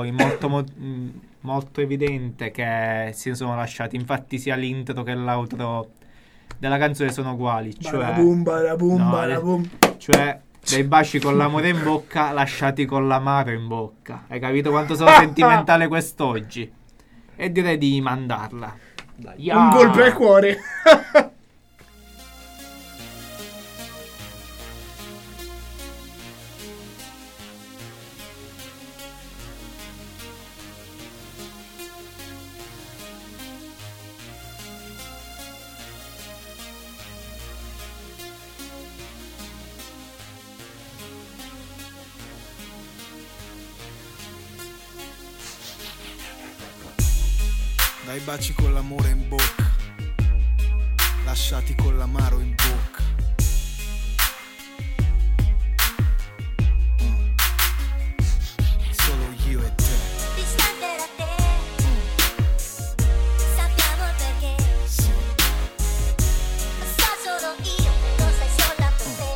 evidente che si sono lasciati. Infatti sia l'intro che l'outro della canzone sono uguali, cioè cioè dei baci con l'amore in bocca lasciati con l'amaro in bocca. Hai capito quanto sono sentimentale quest'oggi? E direi di mandarla. Dai.
Un colpo al cuore.
Dai baci con l'amore in bocca, lasciati con l'amaro in bocca. Solo io e te.
Distante da te, sappiamo perché.
Sì.
So solo io, non sai soltanto te.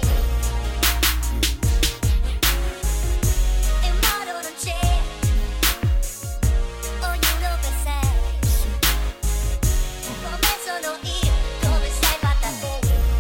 E un modo non c'è, ognuno per sé. Come sono io, come sei fatta te.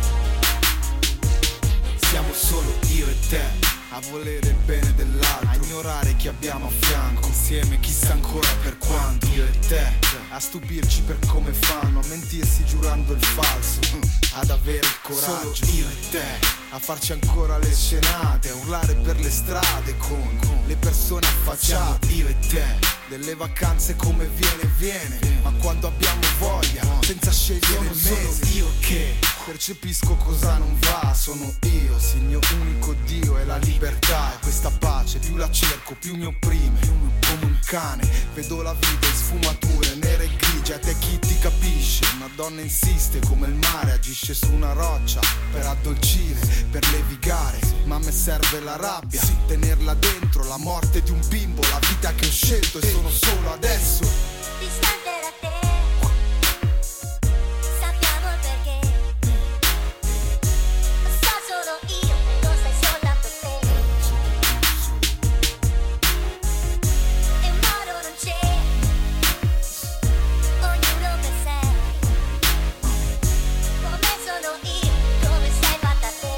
Siamo solo io e te, a volere il bene dell'altro, a ignorare chi abbiamo a fianco, insieme chissà ancora per quanto. Io e te, a stupirci per come fanno, a mentirsi giurando il falso, ad avere il coraggio. Solo io e te, a farci ancora le scenate, a urlare per le strade con le persone affacciate. Io e te, delle vacanze come viene, ma quando abbiamo voglia, senza scegliere il mese. Sono io che percepisco cosa non va, sono io, sì, il mio unico Dio è la libertà. E questa pace più la cerco più mi opprime, come un cane, vedo la vita in sfumature nere e grigie. A te chi ti capisce? Una donna insiste come il mare, agisce su una roccia per addolcire, per levigare, ma a me serve la rabbia, tenerla dentro, la morte di un bimbo, la vita che ho scelto e sono solo adesso.
Distante da te, sappiamo perché. So solo io, non sai soltanto te. E un modo non c'è, ognuno per sé. Come sono io, come sei fatta te.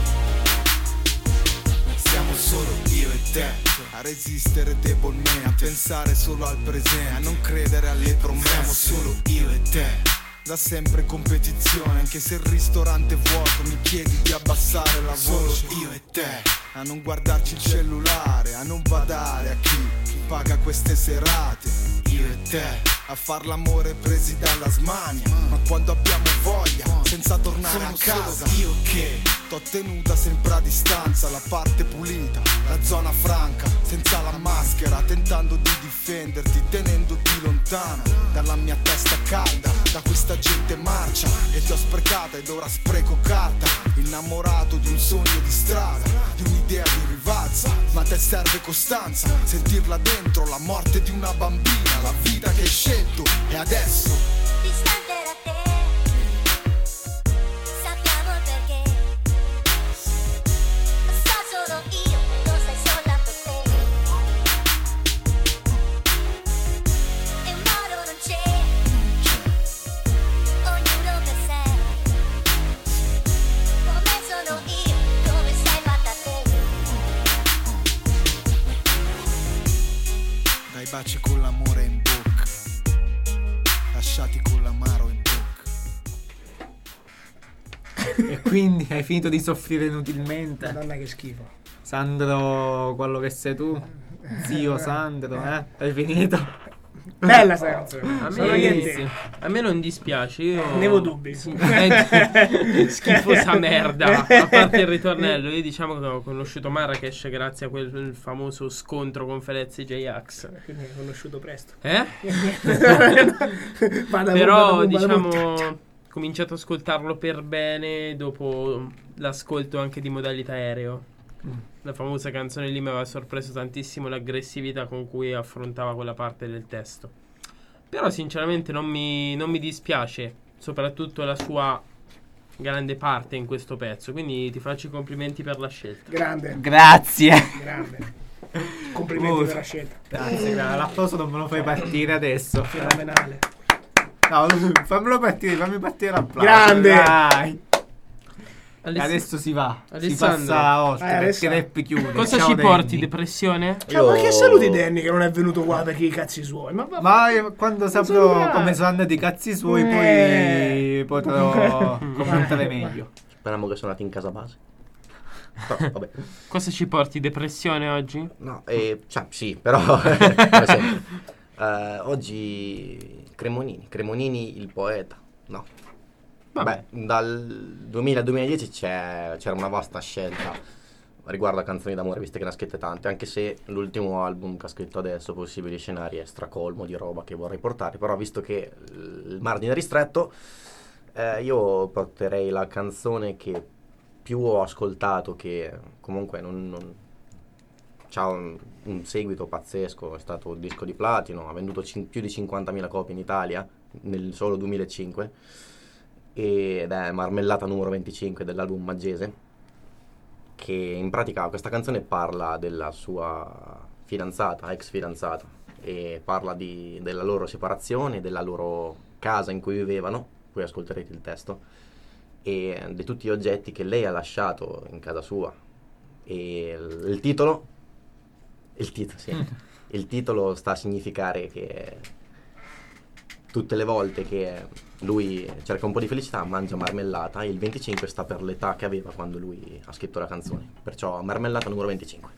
Siamo solo io e te, a resistere debolmente, a pensare solo al presente, a non credere alle promesse. Siamo solo io e te, da sempre in competizione, anche se il ristorante è vuoto, mi chiedi di abbassare la voce. Io e te, a non guardarci il cellulare, a non badare a chi paga queste serate. Io e te, a far l'amore presi dalla smania, ma quando abbiamo voglia, senza tornare a casa. Io che t'ho tenuta sempre a distanza, la parte pulita, la zona franca, senza la maschera, tentando di difenderti, tenendoti lontano dalla mia testa calda, da questa gente marcia. E ti ho sprecata ed ora spreco carta, innamorato di un sogno di strada, di un'idea di rivalsa, ma a te serve costanza, sentirla dentro, la morte di una bambina, la vita che hai scelto e adesso.
Distante da te, sappiamo perché. So solo io, non sai soltanto te.
baci con l'amore in bocca, lasciati con l'amaro in bocca.
E quindi hai finito di soffrire inutilmente.
Madonna che schifo.
Sandro, quello che sei tu. Zio Sandro, hai finito?
Bella sta canzone.
A me non dispiace. Io
Avevo dubbi.
Schifosa merda. A parte il ritornello, io diciamo che ho conosciuto Marrakesh grazie a quel famoso scontro con Fedez e J-Ax.
Quindi hai conosciuto presto.
Però diciamo ho cominciato ad ascoltarlo per bene dopo l'ascolto anche di modalità aereo. La famosa canzone lì mi aveva sorpreso tantissimo l'aggressività con cui affrontava quella parte del testo. Però sinceramente non mi dispiace, soprattutto la sua grande parte in questo pezzo. Quindi ti faccio i complimenti per la scelta.
Grande.
Grazie.
Grande. Complimenti per la scelta.
Grazie, l'applauso non me lo fai partire adesso.
Fenomenale.
No, fammi partire l'applauso.
Grande.
Dai. Adesso si va.
Alessandro.
Si passa oltre perché Rap chiude.
Cosa
Ciao
ci
Danny.
porti? Depressione?
Ma che saluti Danny che non è venuto qua perché i cazzi suoi. Ma
quando saprò come sono andati i cazzi suoi poi potrò commentare meglio.
Speriamo che sono andati in casa base. Però, vabbè.
Cosa ci porti? Depressione oggi?
No, cioè sì, però come sempre. Oggi Cremonini il poeta. No. Beh, dal 2000 al 2010 c'era una vasta scelta riguardo a canzoni d'amore, visto che ne ha scritte tante, anche se l'ultimo album che ha scritto adesso, Possibili Scenari, è stracolmo di roba che vorrei portare, però visto che il margine è ristretto, io porterei la canzone che più ho ascoltato, che comunque non c'ha un seguito pazzesco, è stato un disco di platino, ha venduto più di 50.000 copie in Italia nel solo 2005, ed è Marmellata numero 25 dell'album Maggese, che in pratica questa canzone parla della sua fidanzata, ex fidanzata, e parla della loro separazione, della loro casa in cui vivevano, poi ascolterete il testo, e di tutti gli oggetti che lei ha lasciato in casa sua. E il titolo sta a significare che tutte le volte che lui cerca un po' di felicità mangia marmellata, e il 25 sta per l'età che aveva quando lui ha scritto la canzone, perciò Marmellata numero 25.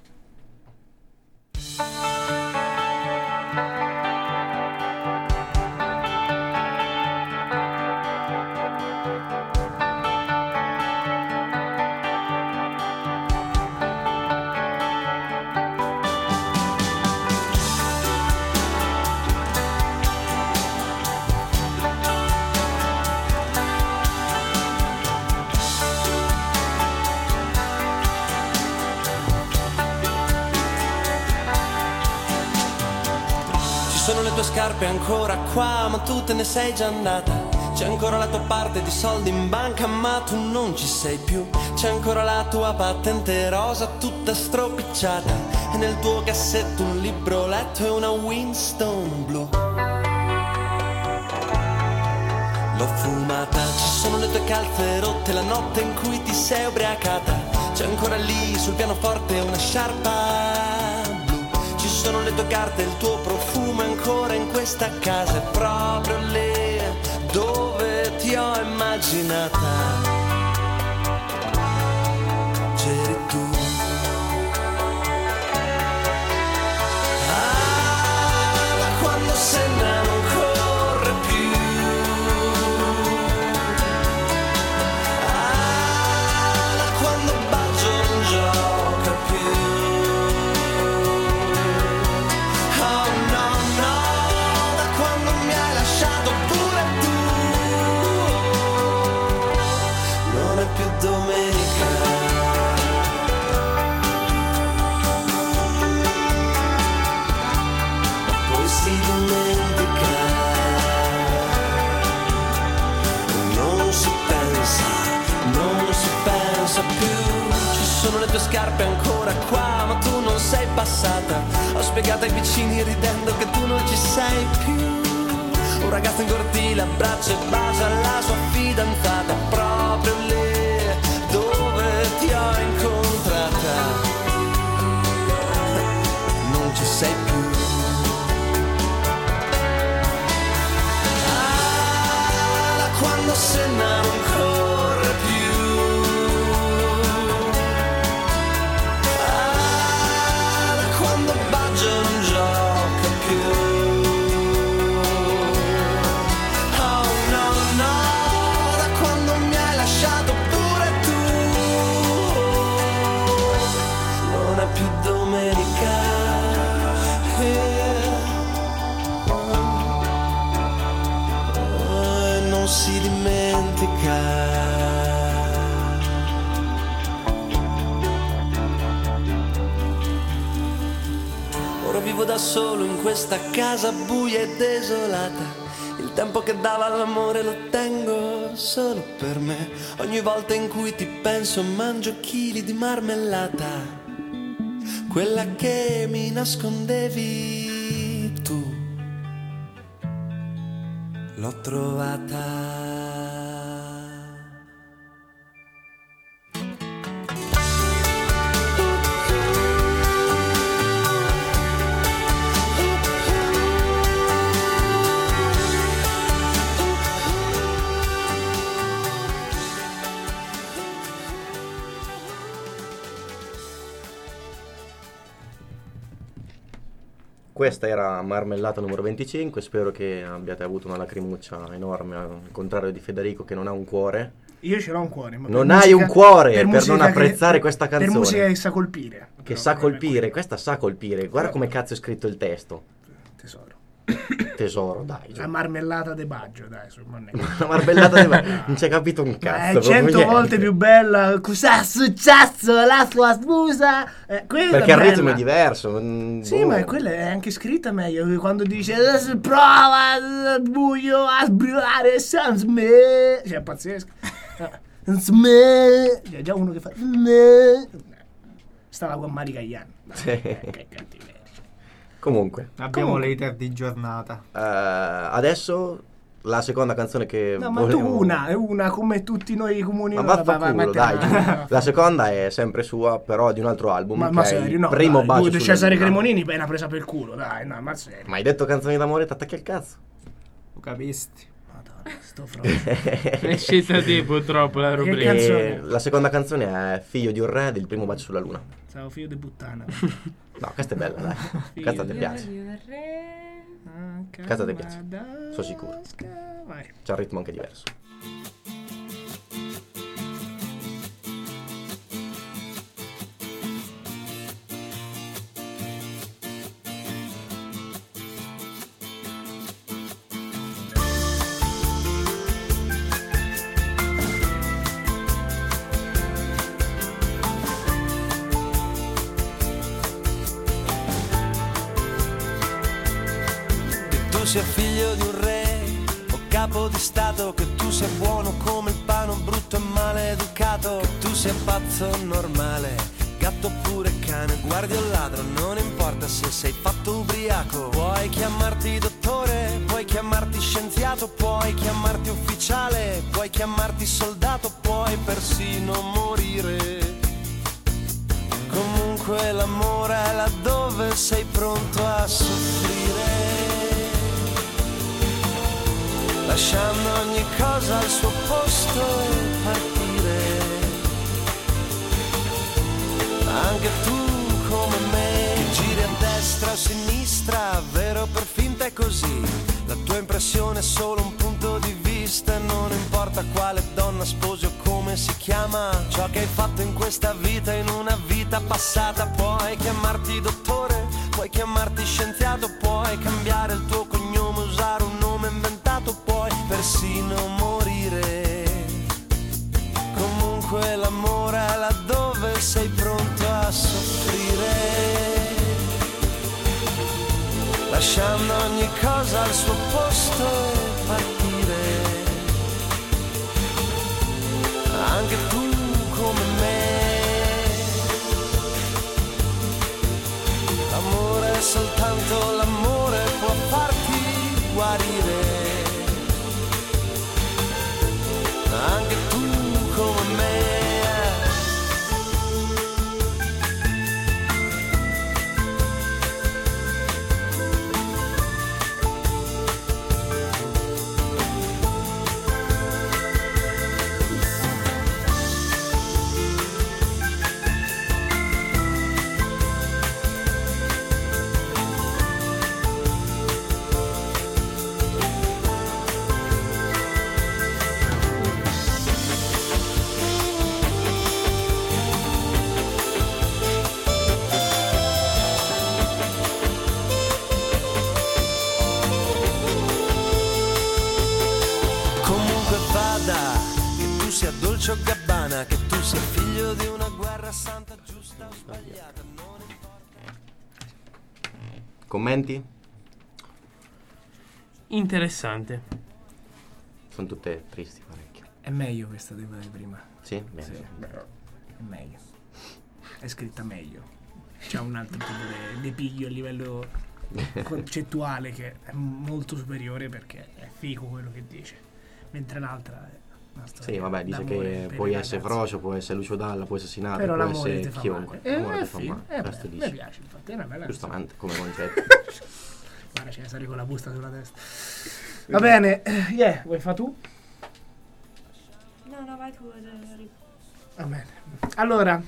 Sono le tue scarpe ancora qua, ma tu te ne sei già andata. C'è ancora la tua parte di soldi in banca, ma tu non ci sei più. C'è ancora la tua patente rosa tutta stropicciata, e nel tuo cassetto un libro letto e una Winston blu. L'ho fumata, ci sono le tue calze rotte, la notte in cui ti sei ubriacata. C'è ancora lì sul pianoforte una sciarpa blu. Ci sono le tue carte, il tuo profumo è ancora in questa casa, è proprio lì dove ti ho immaginata. C'eri tu. Ah, quando se ne corre più. Ah, quando il bacio non gioca più. Oh no, no, da quando mi hai lasciato pure tu. Non è più domenica. Poi si dimentica. Non si pensa più. Ci sono le tue scarpe ancora qua, ma tu non sei passata. Ho spiegato ai vicini ridendo che tu non ci sei più. Un ragazzo in cortile abbraccia e bacia la sua fidanzata, proprio lì dove ti ho incontrata. Non ci sei più. Senna non corre più. Da quando Baggio non gioca più. Oh no no, da quando mi hai lasciato pure tu. Non è più domenica. Non si dimentica. Ora vivo da solo in questa casa buia e desolata. Il tempo che dava all'amore lo tengo solo per me. Ogni volta in cui ti penso mangio chili di marmellata, quella che mi nascondevi tu. L'ho trovata.
Questa era Marmellata numero 25, spero che abbiate avuto una lacrimuccia enorme, al contrario di Federico che non ha un cuore.
Io ce l'ho un cuore. Ma
non hai un cuore per non apprezzare questa canzone.
Per musica che sa colpire.
Che sa colpire, questa sa colpire. Guarda come cazzo è scritto il testo.
Tesoro.
Tesoro, dai.
La marmellata de Baggio, dai.
La marmellata de Baggio. Non ci hai capito un cazzo.
È 100 volte più bella. Cos'è successo? La sua scusa.
Perché il ritmo è diverso.
Sì, ma quella è anche scritta meglio. Quando dice adesso prova al buio a sbrillare sans me. Cioè, è pazzesco. C'è già uno che fa. Stava con Mari Caian. Che cattiveria.
Comunque abbiamo l'hater di giornata.
Adesso la seconda canzone che
ma tu una come tutti noi comuni.
Ma vaffanculo, dai. La seconda è sempre sua, però di un altro album.
Ma serio, no?
Primo bacio
di Cesare Cremonini, poi una presa per il culo, dai, no, ma serio.
Ma hai detto canzoni d'amore, t'attacchi al cazzo.
Lo capisti.
Madonna, sto
è scelta te purtroppo la rubrica.
La seconda canzone è Figlio di un re del Primo bacio sulla luna.
Ciao figlio di puttana.
No, questa è bella, dai. Questa ti piace. Questa ti piace. Sono sicuro. C'è un ritmo anche diverso.
Sia figlio di un re o capo di stato, che tu sia buono come il pane, brutto e maleducato, che tu sia pazzo normale, gatto oppure cane, guardi o ladro, non importa se sei fatto ubriaco. Puoi chiamarti dottore, puoi chiamarti scienziato, puoi chiamarti ufficiale, puoi chiamarti soldato, puoi persino morire. Comunque l'amore è laddove sei pronto a soffrire, lasciando ogni cosa al suo posto e partire. Anche tu come me, che giri a destra o a sinistra, vero per finta è così. La tua impressione è solo un punto di vista e non importa quale donna sposi o come si chiama. Ciò che hai fatto in questa vita, in una vita passata. Puoi chiamarti dottore, puoi chiamarti scienziato, puoi cambiare il tuo cognome, usare un nome inventato, puoi persino morire. Comunque l'amore è laddove sei pronto a soffrire, lasciando ogni cosa al suo posto e partire. Anche tu come me. L'amore è soltanto l'amore, può farti guarire. Anche tu come me. tu sia Dolce o Gabbana, che tu sia figlio di una guerra santa, giusta o sbagliata, non importa.
Commenti?
Interessante.
Sono tutte tristi parecchio.
È meglio questa di quella di prima.
Sì? Bene.
Sì, è meglio. È scritta meglio. C'è un altro tipo di piglio a livello concettuale che è molto superiore, perché è figo quello che dice. Mentre l'altra è una storia.
Sì, vabbè, dice che puoi essere Frocio, puoi essere Lucio Dalla, puoi essere Sinatra,
però
puoi
l'amore
essere
ti fa
chiunque.
male.
L'amore ti fa
Figo.
male. Questo
Mi
dice.
piace, infatti, è una bella
Giustamente, come concetto.
Guarda, Cesare con la busta sulla testa. Va bene, vuoi fa tu?
No, vai tu.
Va bene. Allora,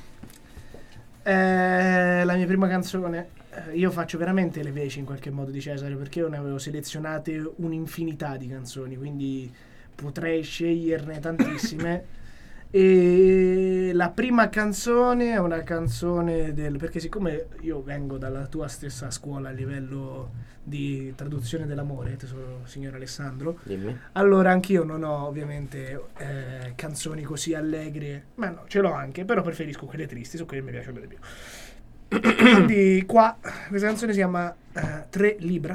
la mia prima canzone, io faccio veramente le veci in qualche modo di Cesare, perché io ne avevo selezionate un'infinità di canzoni, quindi potrei sceglierne tantissime. E la prima canzone è una canzone perché siccome io vengo dalla tua stessa scuola a livello di traduzione dell'amore, tesoro signor Alessandro,
Dimmi.
allora anch'io non ho ovviamente canzoni così allegre, ma no, ce l'ho anche, però preferisco quelle tristi, su quelle mi piacciono di più. Quindi qua questa canzone si chiama 3 Libre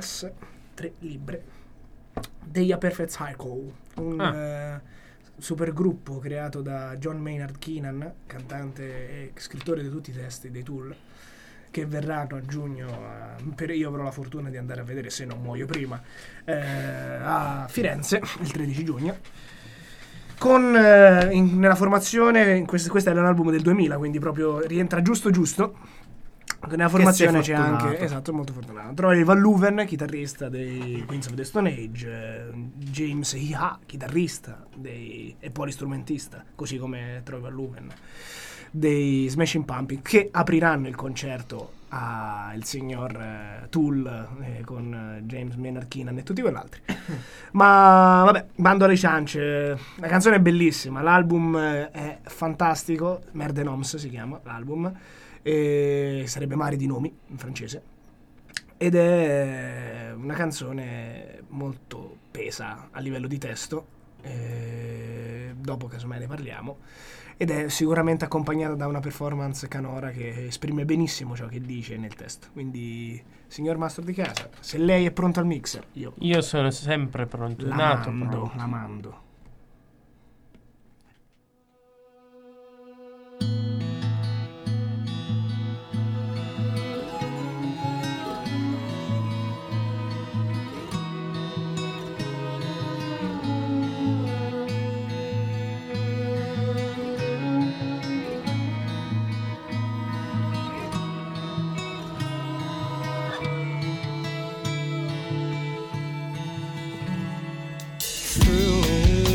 degli A Perfect Circle, un super gruppo creato da John Maynard Keenan, cantante e scrittore di tutti i testi dei Tool, che verranno a giugno io avrò la fortuna di andare a vedere, se non muoio prima, a Firenze il 13 giugno con nella formazione, questo è un album del 2000, quindi proprio rientra giusto. Nella formazione c'è anche, esatto, molto fortunato, Troy Van Leeuwen, chitarrista dei Queens of the Stone Age, James Iha, chitarrista e polistrumentista, così come Troy Van Leeuwen, dei Smashing Pumpkins, che apriranno il concerto al signor Tool con James Maynard Keenan e tutti quell'altri. Ma vabbè, bando alle ciance, la canzone è bellissima, l'album è fantastico, Merde Noms si chiama l'album, e sarebbe Mare di nomi in francese, ed è una canzone molto pesa a livello di testo, dopo casomai ne parliamo, ed è sicuramente accompagnata da una performance canora che esprime benissimo ciò che dice nel testo. Quindi, signor Mastro di casa, se lei è pronto al mix, io
sono sempre pronto,
la mando.
Through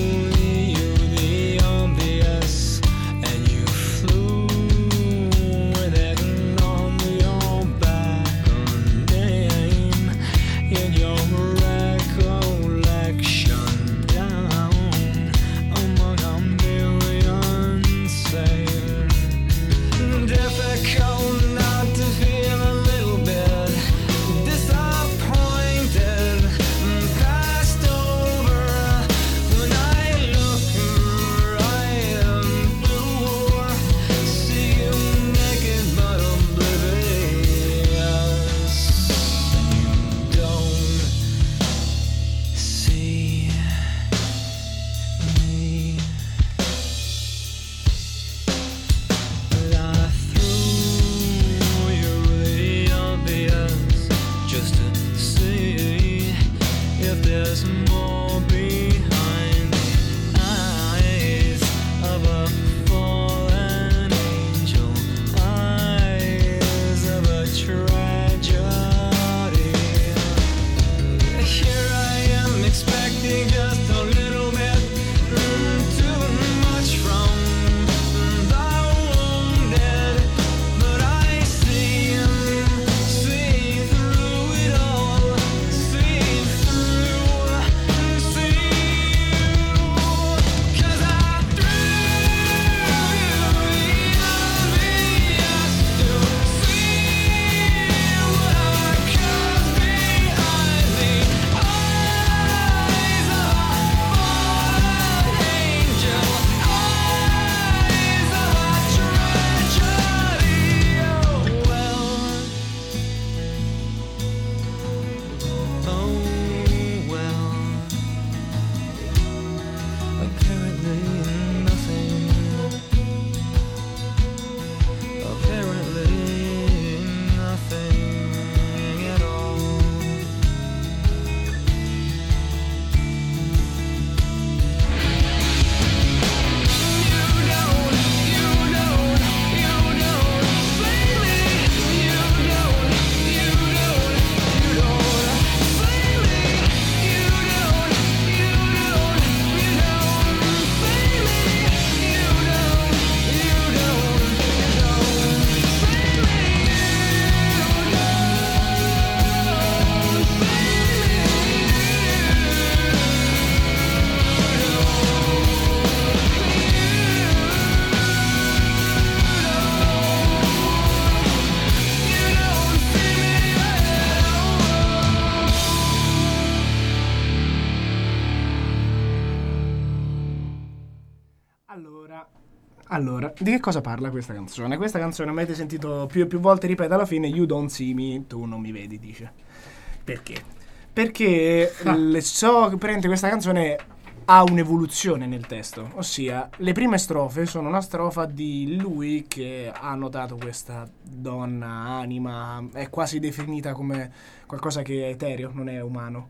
Allora, di che cosa parla questa canzone? Questa canzone avete sentito più volte ripetere alla fine: You don't see me, tu non mi vedi, dice. Perché? Perché praticamente questa canzone ha un'evoluzione nel testo, ossia le prime strofe sono una strofa di lui che ha notato questa donna anima, è quasi definita come qualcosa che è etereo, non è umano.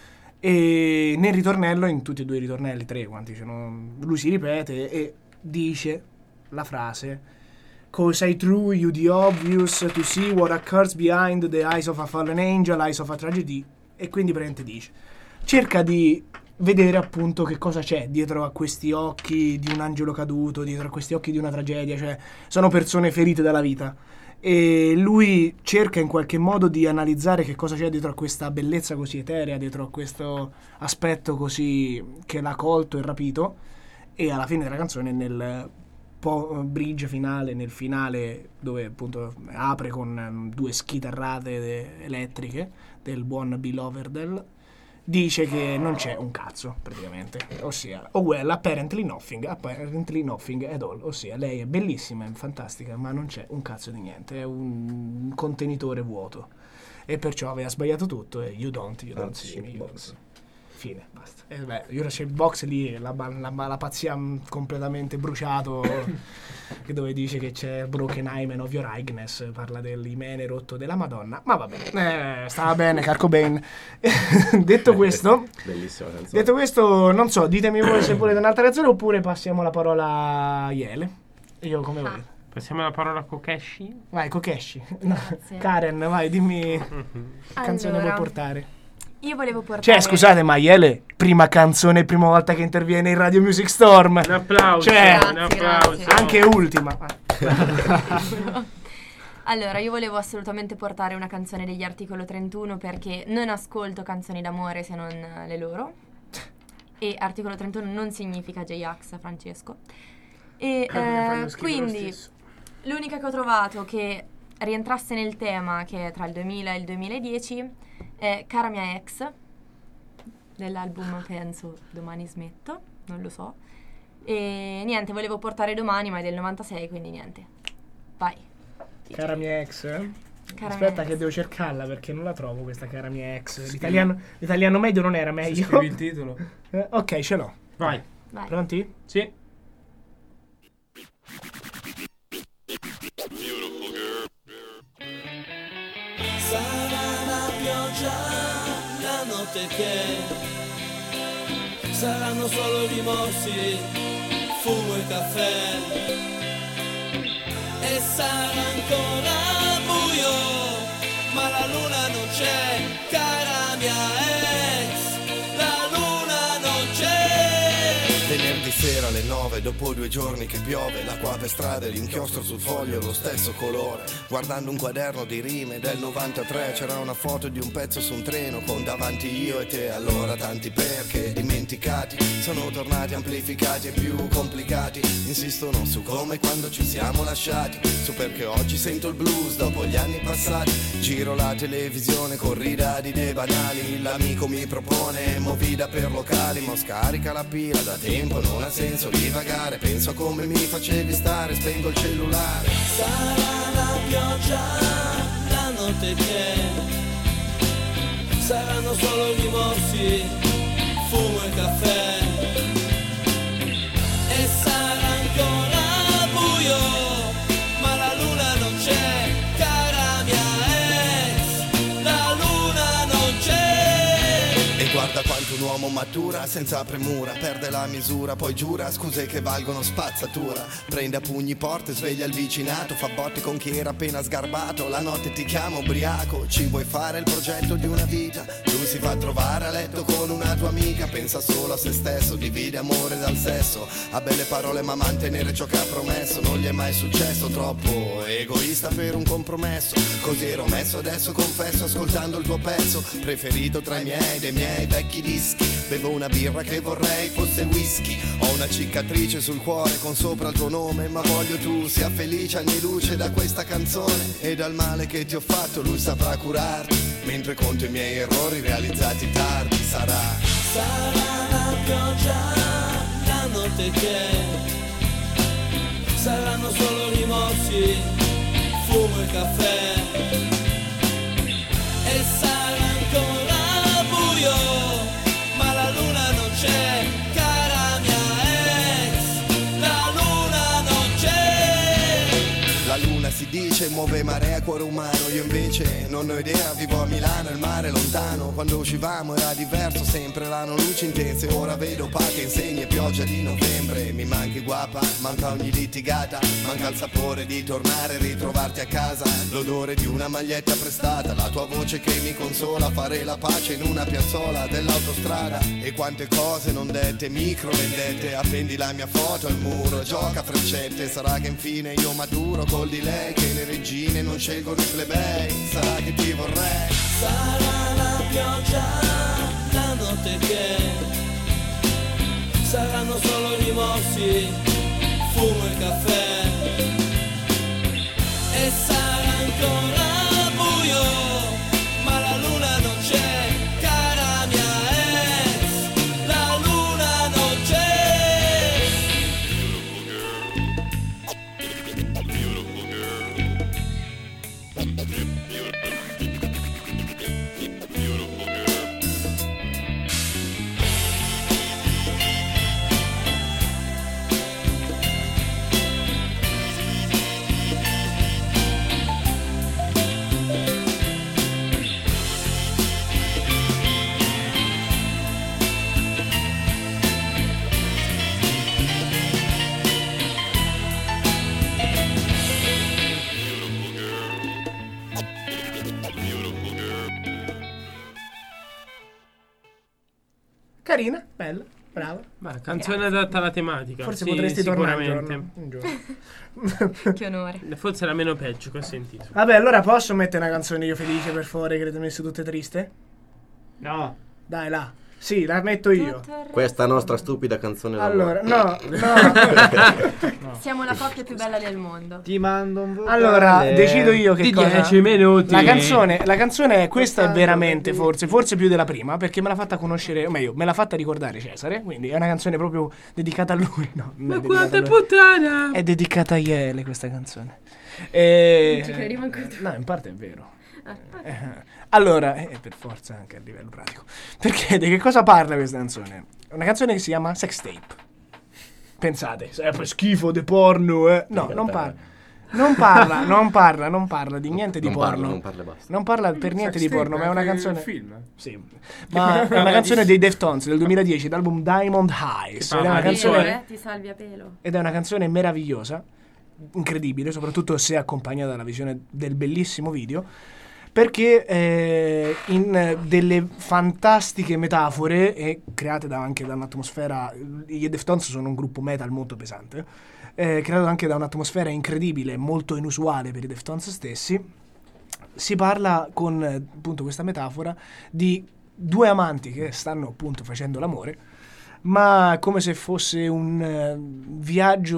E nel ritornello, in tutti e due i ritornelli, 3 quanti lui si ripete e dice la frase: "Cause I threw you the obvious to see what occurs behind the eyes of a fallen angel, eyes of a tragedy." E quindi praticamente dice, cerca di vedere appunto che cosa c'è dietro a questi occhi di un angelo caduto, dietro a questi occhi di una tragedia, cioè sono persone ferite dalla vita. E lui cerca in qualche modo di analizzare che cosa c'è dietro a questa bellezza così eterea, dietro a questo aspetto così che l'ha colto e rapito. E alla fine della canzone, nel bridge finale, nel finale dove appunto apre con 2 schitarrate elettriche del buon Bill Overdell, dice che non c'è un cazzo praticamente, ossia well, apparently nothing at all, ossia lei è bellissima, è fantastica, ma non c'è un cazzo di niente, è un contenitore vuoto e perciò aveva sbagliato tutto. E you don't see me, fine, basta. E Jurassic Box lì la pazzia completamente bruciato che dove dice che c'è Broken Hymen of Your Ighness, parla dell'imene rotto della Madonna, ma vabbè, stava bene Kurt Cobain. Detto questo,
bellissima canzone.
Detto questo, non so, ditemi voi se volete un'altra canzone oppure passiamo la parola a Iele. Io come volete.
Passiamo la parola a Kokeshi.
Vai Kokeshi. No. Karen, vai, dimmi canzone vuoi portare.
Io volevo portare...
Cioè, scusate, ma Iele, prima canzone, prima volta che interviene in Radio Music Storm.
Un applauso.
Cioè,
un applauso. Grazie.
Anche ultima.
Allora, io volevo assolutamente portare una canzone degli Articolo 31 perché non ascolto canzoni d'amore se non le loro. E Articolo 31 non significa J-Ax, Francesco. E quindi l'unica che ho trovato che rientrasse nel tema, che è tra il 2000 e il 2010, è Cara mia ex, dell'album penso Domani smetto, non lo so. E niente, volevo portare Domani, ma è del 96, quindi niente. Vai.
Cara mia ex?
Cara
Aspetta
mia
che
ex.
devo cercarla perché non la trovo questa Cara mia ex. L'italiano medio non era meglio.
Scrivi il titolo.
Ok, ce l'ho.
Vai.
Pronti?
Sì.
Sarà la pioggia, la notte che saranno solo rimorsi, fumo e caffè. E sarà ancora buio, ma la luna non c'è, cara mia ex, la luna non c'è.
Venerdì sera alle 9, dopo 2 giorni che piove, l'acqua per strada e l'inchiostro sul foglio lo stesso colore. Guardando un quaderno di rime del 93, c'era una foto di un pezzo su un treno con davanti io e te. Allora tanti perché dimenticati sono tornati amplificati e più complicati. Insistono su come e quando ci siamo lasciati, su perché oggi sento il blues dopo gli anni passati. Giro la televisione con rida di idee banali, l'amico mi propone movida per locali, ma scarica la pila da tempo, non ha senso divagare, penso a come mi facevi stare, spengo il cellulare.
Sarà la pioggia, la notte che saranno solo rimorsi, fumo e caffè. E sarà ancora buio, ma la luna non c'è, cara mia ex, la luna non c'è.
E guarda quanto un uomo matura senza premura, perde la misura, poi giura scuse che valgono spazzatura. Prende a pugni porte, sveglia il vicinato, fa botte con chi era appena sgarbato. La notte ti chiama ubriaco, ci vuoi fare il progetto di una vita. Lui si va a trovare a letto con una tua amica, pensa solo a se stesso, divide amore dal sesso. Ha belle parole ma mantenere ciò che ha promesso non gli è mai successo. Troppo egoista per un compromesso, così ero messo, adesso confesso ascoltando il tuo pezzo preferito tra i miei, dei miei vecchi dischi. Bevo una birra che vorrei fosse whisky, ho una cicatrice sul cuore con sopra il tuo nome, ma voglio tu sia felice anni luce da questa canzone. E dal male che ti ho fatto lui saprà curarti, mentre conto i miei errori realizzati tardi. Sarà
la pioggia, la notte che saranno solo rimorsi, fumo e caffè. E sarà ancora buio, ma la luna non c'è, cara mia ex, la luna non c'è.
La luna si dice muove marea cuore umano, io invece non ho idea, vivo a Milano, il mare è lontano. Quando uscivamo era diverso, sempre erano luci intense, ora vedo pacche, insegne, pioggia di novembre. Mi manchi guapa, manca ogni litigata, manca il sapore di tornare, ritrovarti a casa, l'odore di una maglietta prestata, la tua voce che mi consola, fare la pace in una piazzola dell'autostrada. E quante cose non dette, micro vendette, appendi la mia foto al muro, gioca a freccette. Sarà che infine io maturo col di lei, che le regine non scelgono i plebei. Sarà che ti vorrei.
Sarà la pioggia, la notte che saranno solo rimorsi, fumo e caffè. E sarà ancora buio, ma la luna non c'è, cara mia ex, la luna non c'è.
Carina, bella, brava.
Beh, canzone adatta alla tematica.
Forse
sì,
potresti tornare
sicuramente.
un giorno.
Che onore.
Forse la meno peggio che ho sentito.
Vabbè, allora posso mettere una canzone io felice, per favore, che le ho messe tutte triste?
No.
Dai, là. Sì, la metto io.
Questa nostra stupida canzone
Allora,
d'amore.
no.
Siamo la coppia più bella del mondo.
Ti mando un vocale.
Allora, decido io che
Di
cosa.
10 minuti.
La canzone è questa, è veramente forse più della prima, perché me l'ha fatta conoscere, o meglio, me l'ha fatta ricordare Cesare, quindi è una canzone proprio dedicata a lui. No, non
Ma
è dedicata
quanta
a lui.
puttana!
È dedicata a Iele questa canzone.
Non ci credi manco tu.
No, in parte è vero. Allora, per forza anche a livello pratico. Perché di che cosa parla questa canzone? Una canzone che si chiama Sex Tape. Pensate, sempre schifo di porno, No, non parla di niente di porno.
Non parla, basta.
Non parla per niente di porno, ma è una canzone.
Film.
Sì. Ma è una canzone dei Deftones del 2010, l'album Diamond Eyes. Ed è una canzone
Ti salvi a pelo.
ed è una canzone meravigliosa, incredibile, soprattutto se accompagnata dalla visione del bellissimo video, perché in delle fantastiche metafore create anche da un'atmosfera. Gli Deftones sono un gruppo metal molto pesante, creato anche da un'atmosfera incredibile, molto inusuale per i Deftones stessi. Si parla con appunto questa metafora di due amanti che stanno appunto facendo l'amore, ma come se fosse un viaggio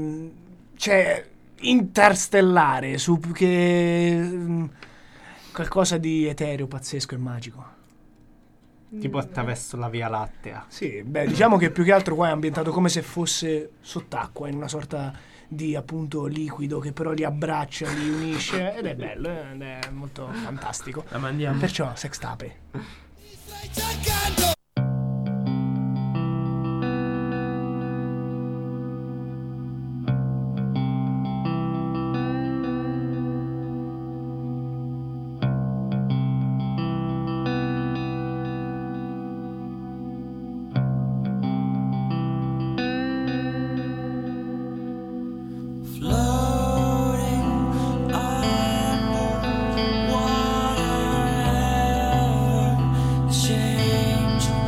interstellare, su che qualcosa di etereo, pazzesco e magico.
Tipo attraverso la Via Lattea.
Sì, beh, diciamo che più che altro qua è ambientato come se fosse sott'acqua, in una sorta di appunto liquido che però li abbraccia, li unisce, ed è bello, ed è molto fantastico.
La mandiamo.
Perciò Sex Tape.
Change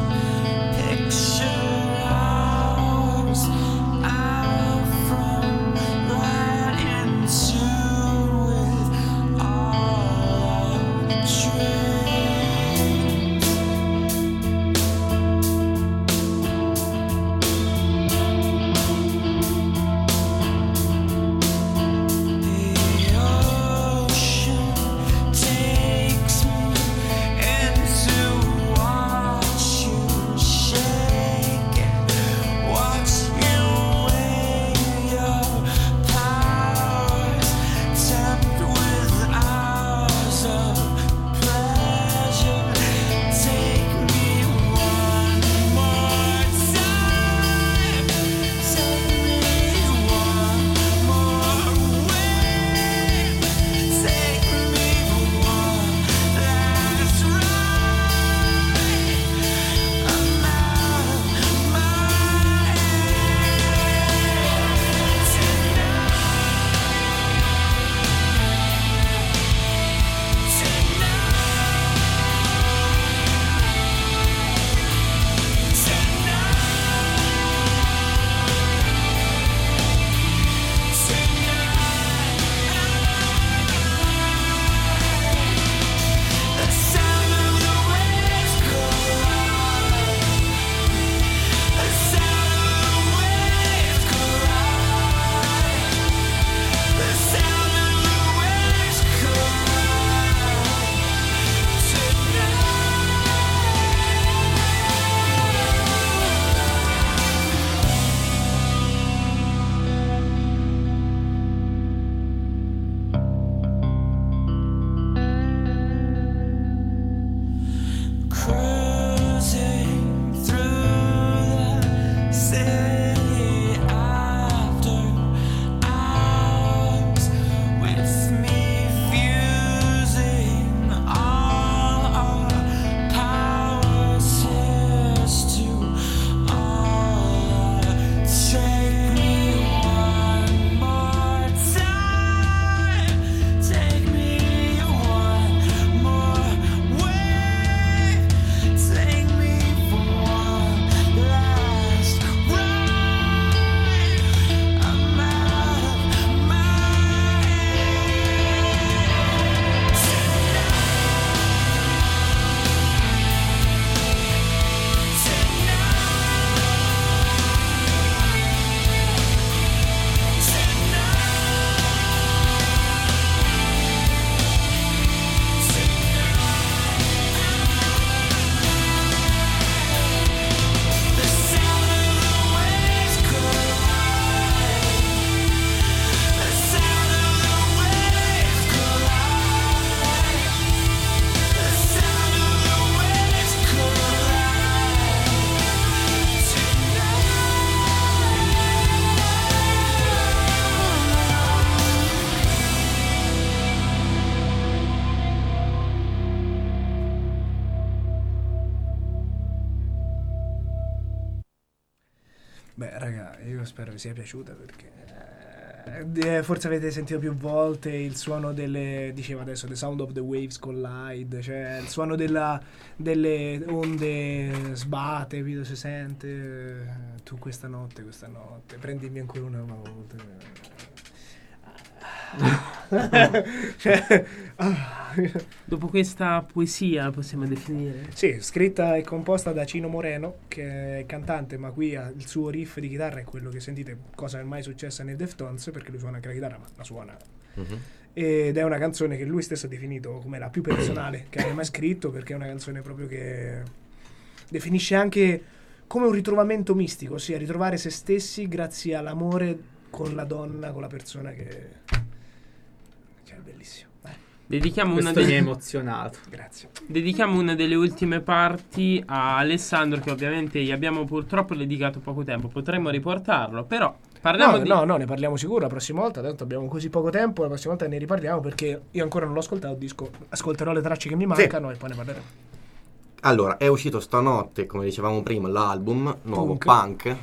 almeno spero vi sia piaciuta, perché forse avete sentito più volte il suono diceva adesso, The Sound of the Waves Collide, cioè il suono delle onde sbatte, vedo si sente. Tu questa notte, prendimi ancora una volta.
Dopo questa poesia possiamo definire?
Sì, scritta e composta da Cino Moreno, che è cantante, ma qui il suo riff di chitarra è quello che sentite, cosa è mai successa nei Deftones, perché lui suona anche la chitarra, ma la suona. Ed è una canzone che lui stesso ha definito come la più personale che abbia mai scritto, perché è una canzone proprio che definisce anche come un ritrovamento mistico, ossia ritrovare se stessi grazie all'amore con la donna, con la persona che è bellissimo.
Dedichiamo
Questo mi ha emozionato.
Grazie.
Dedichiamo una delle ultime parti a Alessandro, che ovviamente gli abbiamo purtroppo dedicato poco tempo. Potremmo riportarlo, però parliamo
No, ne parliamo sicuro la prossima volta. Tanto abbiamo così poco tempo, la prossima volta ne riparliamo, perché io ancora non l'ho ascoltato il disco. Ascolterò le tracce che mi mancano e poi ne parleremo.
Allora, è uscito stanotte, come dicevamo prima, l'album nuovo Punk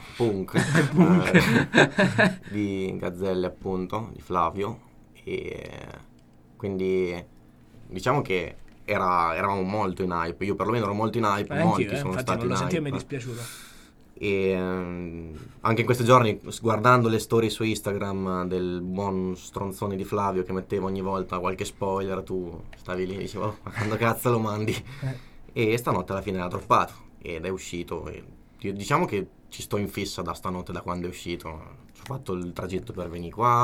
di Gazzelle, appunto, di Flavio, e quindi diciamo che eravamo molto in hype. Io perlomeno ero molto in hype, molti sono stati in hype.
Mi è dispiaciuto.
E anche in questi giorni, guardando le storie su Instagram del buon stronzone di Flavio, che metteva ogni volta qualche spoiler, tu stavi lì e dicevi, ma quando cazzo lo mandi? E stanotte alla fine l'ha droppato ed è uscito, e diciamo che ci sto in fissa da stanotte, da quando è uscito. Ho fatto il tragitto per venire qua,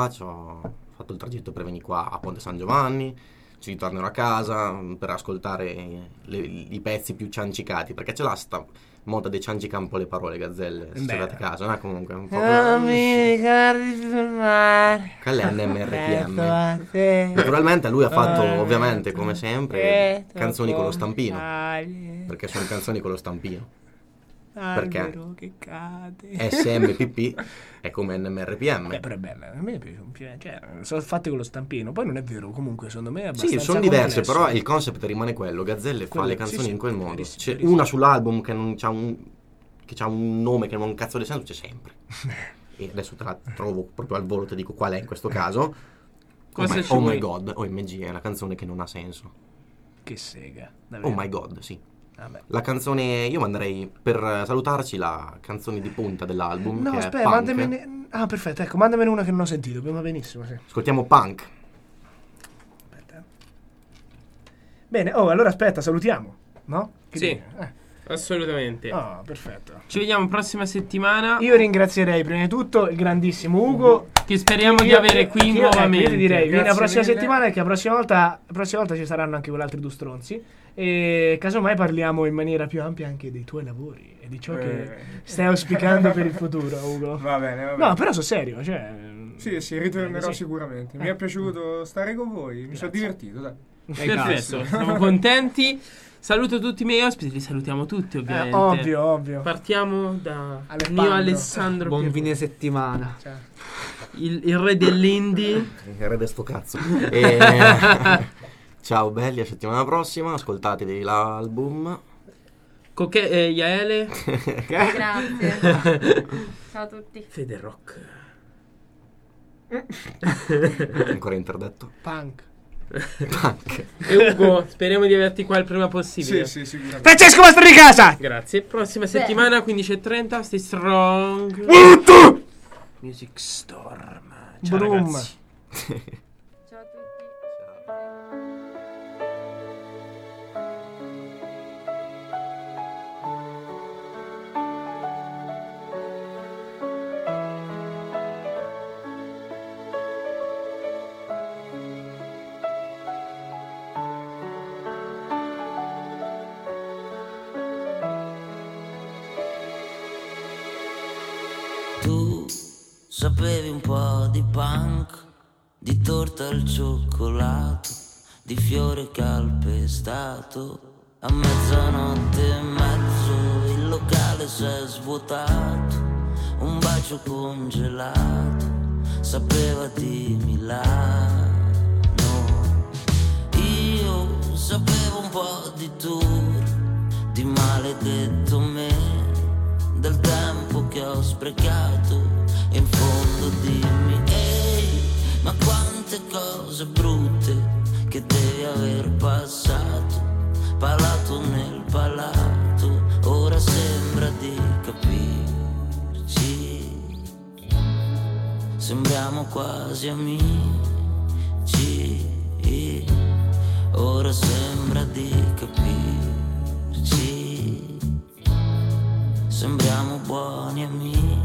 a Ponte San Giovanni, ci ritornerò a casa per ascoltare i pezzi più ciancicati, perché ce l'ha sta moda dei ciancica un po' le parole, Gazzelle, se avete a casa, no? Comunque un po'. Non mi ricordi più mai. Quella è NMRPM. Naturalmente lui ha fatto, ovviamente, come sempre, canzoni con lo stampino, perché sono canzoni con lo stampino. Perché
che cade.
SMPP è come NMRPM.
Però è bella, a me piace, cioè, sono fatti con lo stampino. Poi non è vero, comunque secondo me è abbastanza.
Sì, sono diverse, però il concept rimane quello. Gazzelle fa le canzoni in quel modo. C'è una sull'album che non c'ha un nome che non ha un cazzo di senso, c'è sempre. E adesso te la trovo proprio al volo, ti dico qual è in questo caso. Oh My God, OMG, è una canzone che non ha senso.
Che sega,
davvero. Oh My God, sì. La canzone, io manderei per salutarci la canzone di punta dell'album.
No,
che
aspetta,
è Punk.
mandamene. Ah, perfetto, ecco, mandamene una che non ho sentito. Va benissimo, sì.
Ascoltiamo Punk.
Aspetta. Bene, allora aspetta, salutiamo, no? Che
sì, assolutamente.
Ah, perfetto.
Ci vediamo prossima settimana.
Io ringrazierei prima di tutto il grandissimo Ugo,
che speriamo di avere qui nuovamente.
Io ti direi, vieni la prossima settimana, e che la prossima volta ci saranno anche quell'altri due stronzi. E casomai parliamo in maniera più ampia anche dei tuoi lavori e di ciò che stai auspicando per il futuro, Ugo.
Va bene.
No, però sono serio, cioè.
Sì, ritornerò sicuramente. Mi è piaciuto stare con voi, mi sono divertito, dai.
Perfetto, siamo contenti. Saluto tutti i miei ospiti, li salutiamo tutti, ovviamente.
Ovvio.
Partiamo da mio Alessandro.
Buon fine settimana.
Ciao.
Il re dell'indie.
Il re del sto cazzo. Ciao belli, a settimana prossima, ascoltatevi l'album.
Yaele.
Grazie. Ciao a tutti.
Fede Rock.
Ancora interdetto.
Punk.
E Ugo, speriamo di averti qua il prima possibile.
Sì, sicuramente.
Francesco Mastro di casa.
Grazie. Prossima settimana 15:30. Stay strong. Music Storm. Ciao ragazzi.
Ciao a tutti.
Sapevi un po' di punk, di torta al cioccolato, di fiore calpestato. A mezzanotte e mezzo il locale si è svuotato, un bacio congelato sapeva di Milano. Io sapevo un po' di tour, di maledetto me, del tempo che che ho sprecato. E in fondo dimmi, ehi, ma quante cose brutte che devi aver passato, palato nel palato, ora sembra di capirci, sembriamo quasi amici, ora sembra di capirci, sembriamo buoni amici.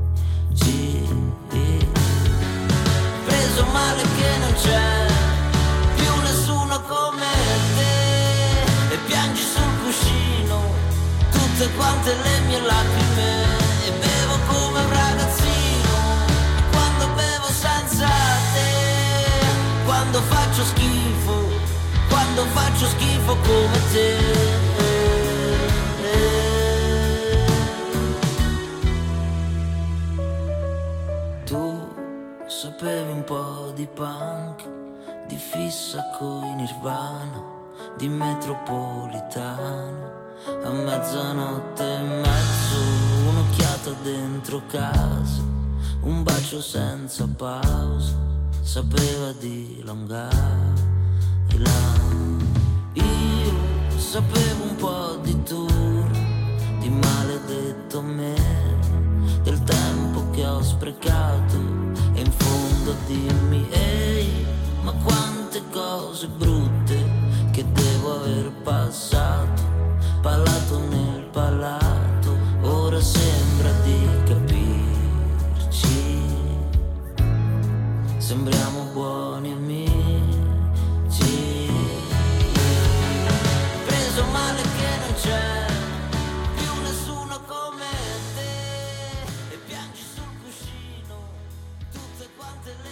Preso male che non c'è più nessuno come te, e piangi sul cuscino tutte quante le mie lacrime, e bevo come un ragazzino quando bevo senza te, quando faccio schifo come te. Sapevi un po' di punk, di fissa coi Nirvana, di metropolitano, a mezzanotte e mezzo, un'occhiata dentro casa, un bacio senza pausa, sapeva di Long Island. Io sapevo un po' di tour, di maledetto me, del tempo che ho sprecato. E in fondo dimmi, ehi, ma quante cose brutte che devo aver passato,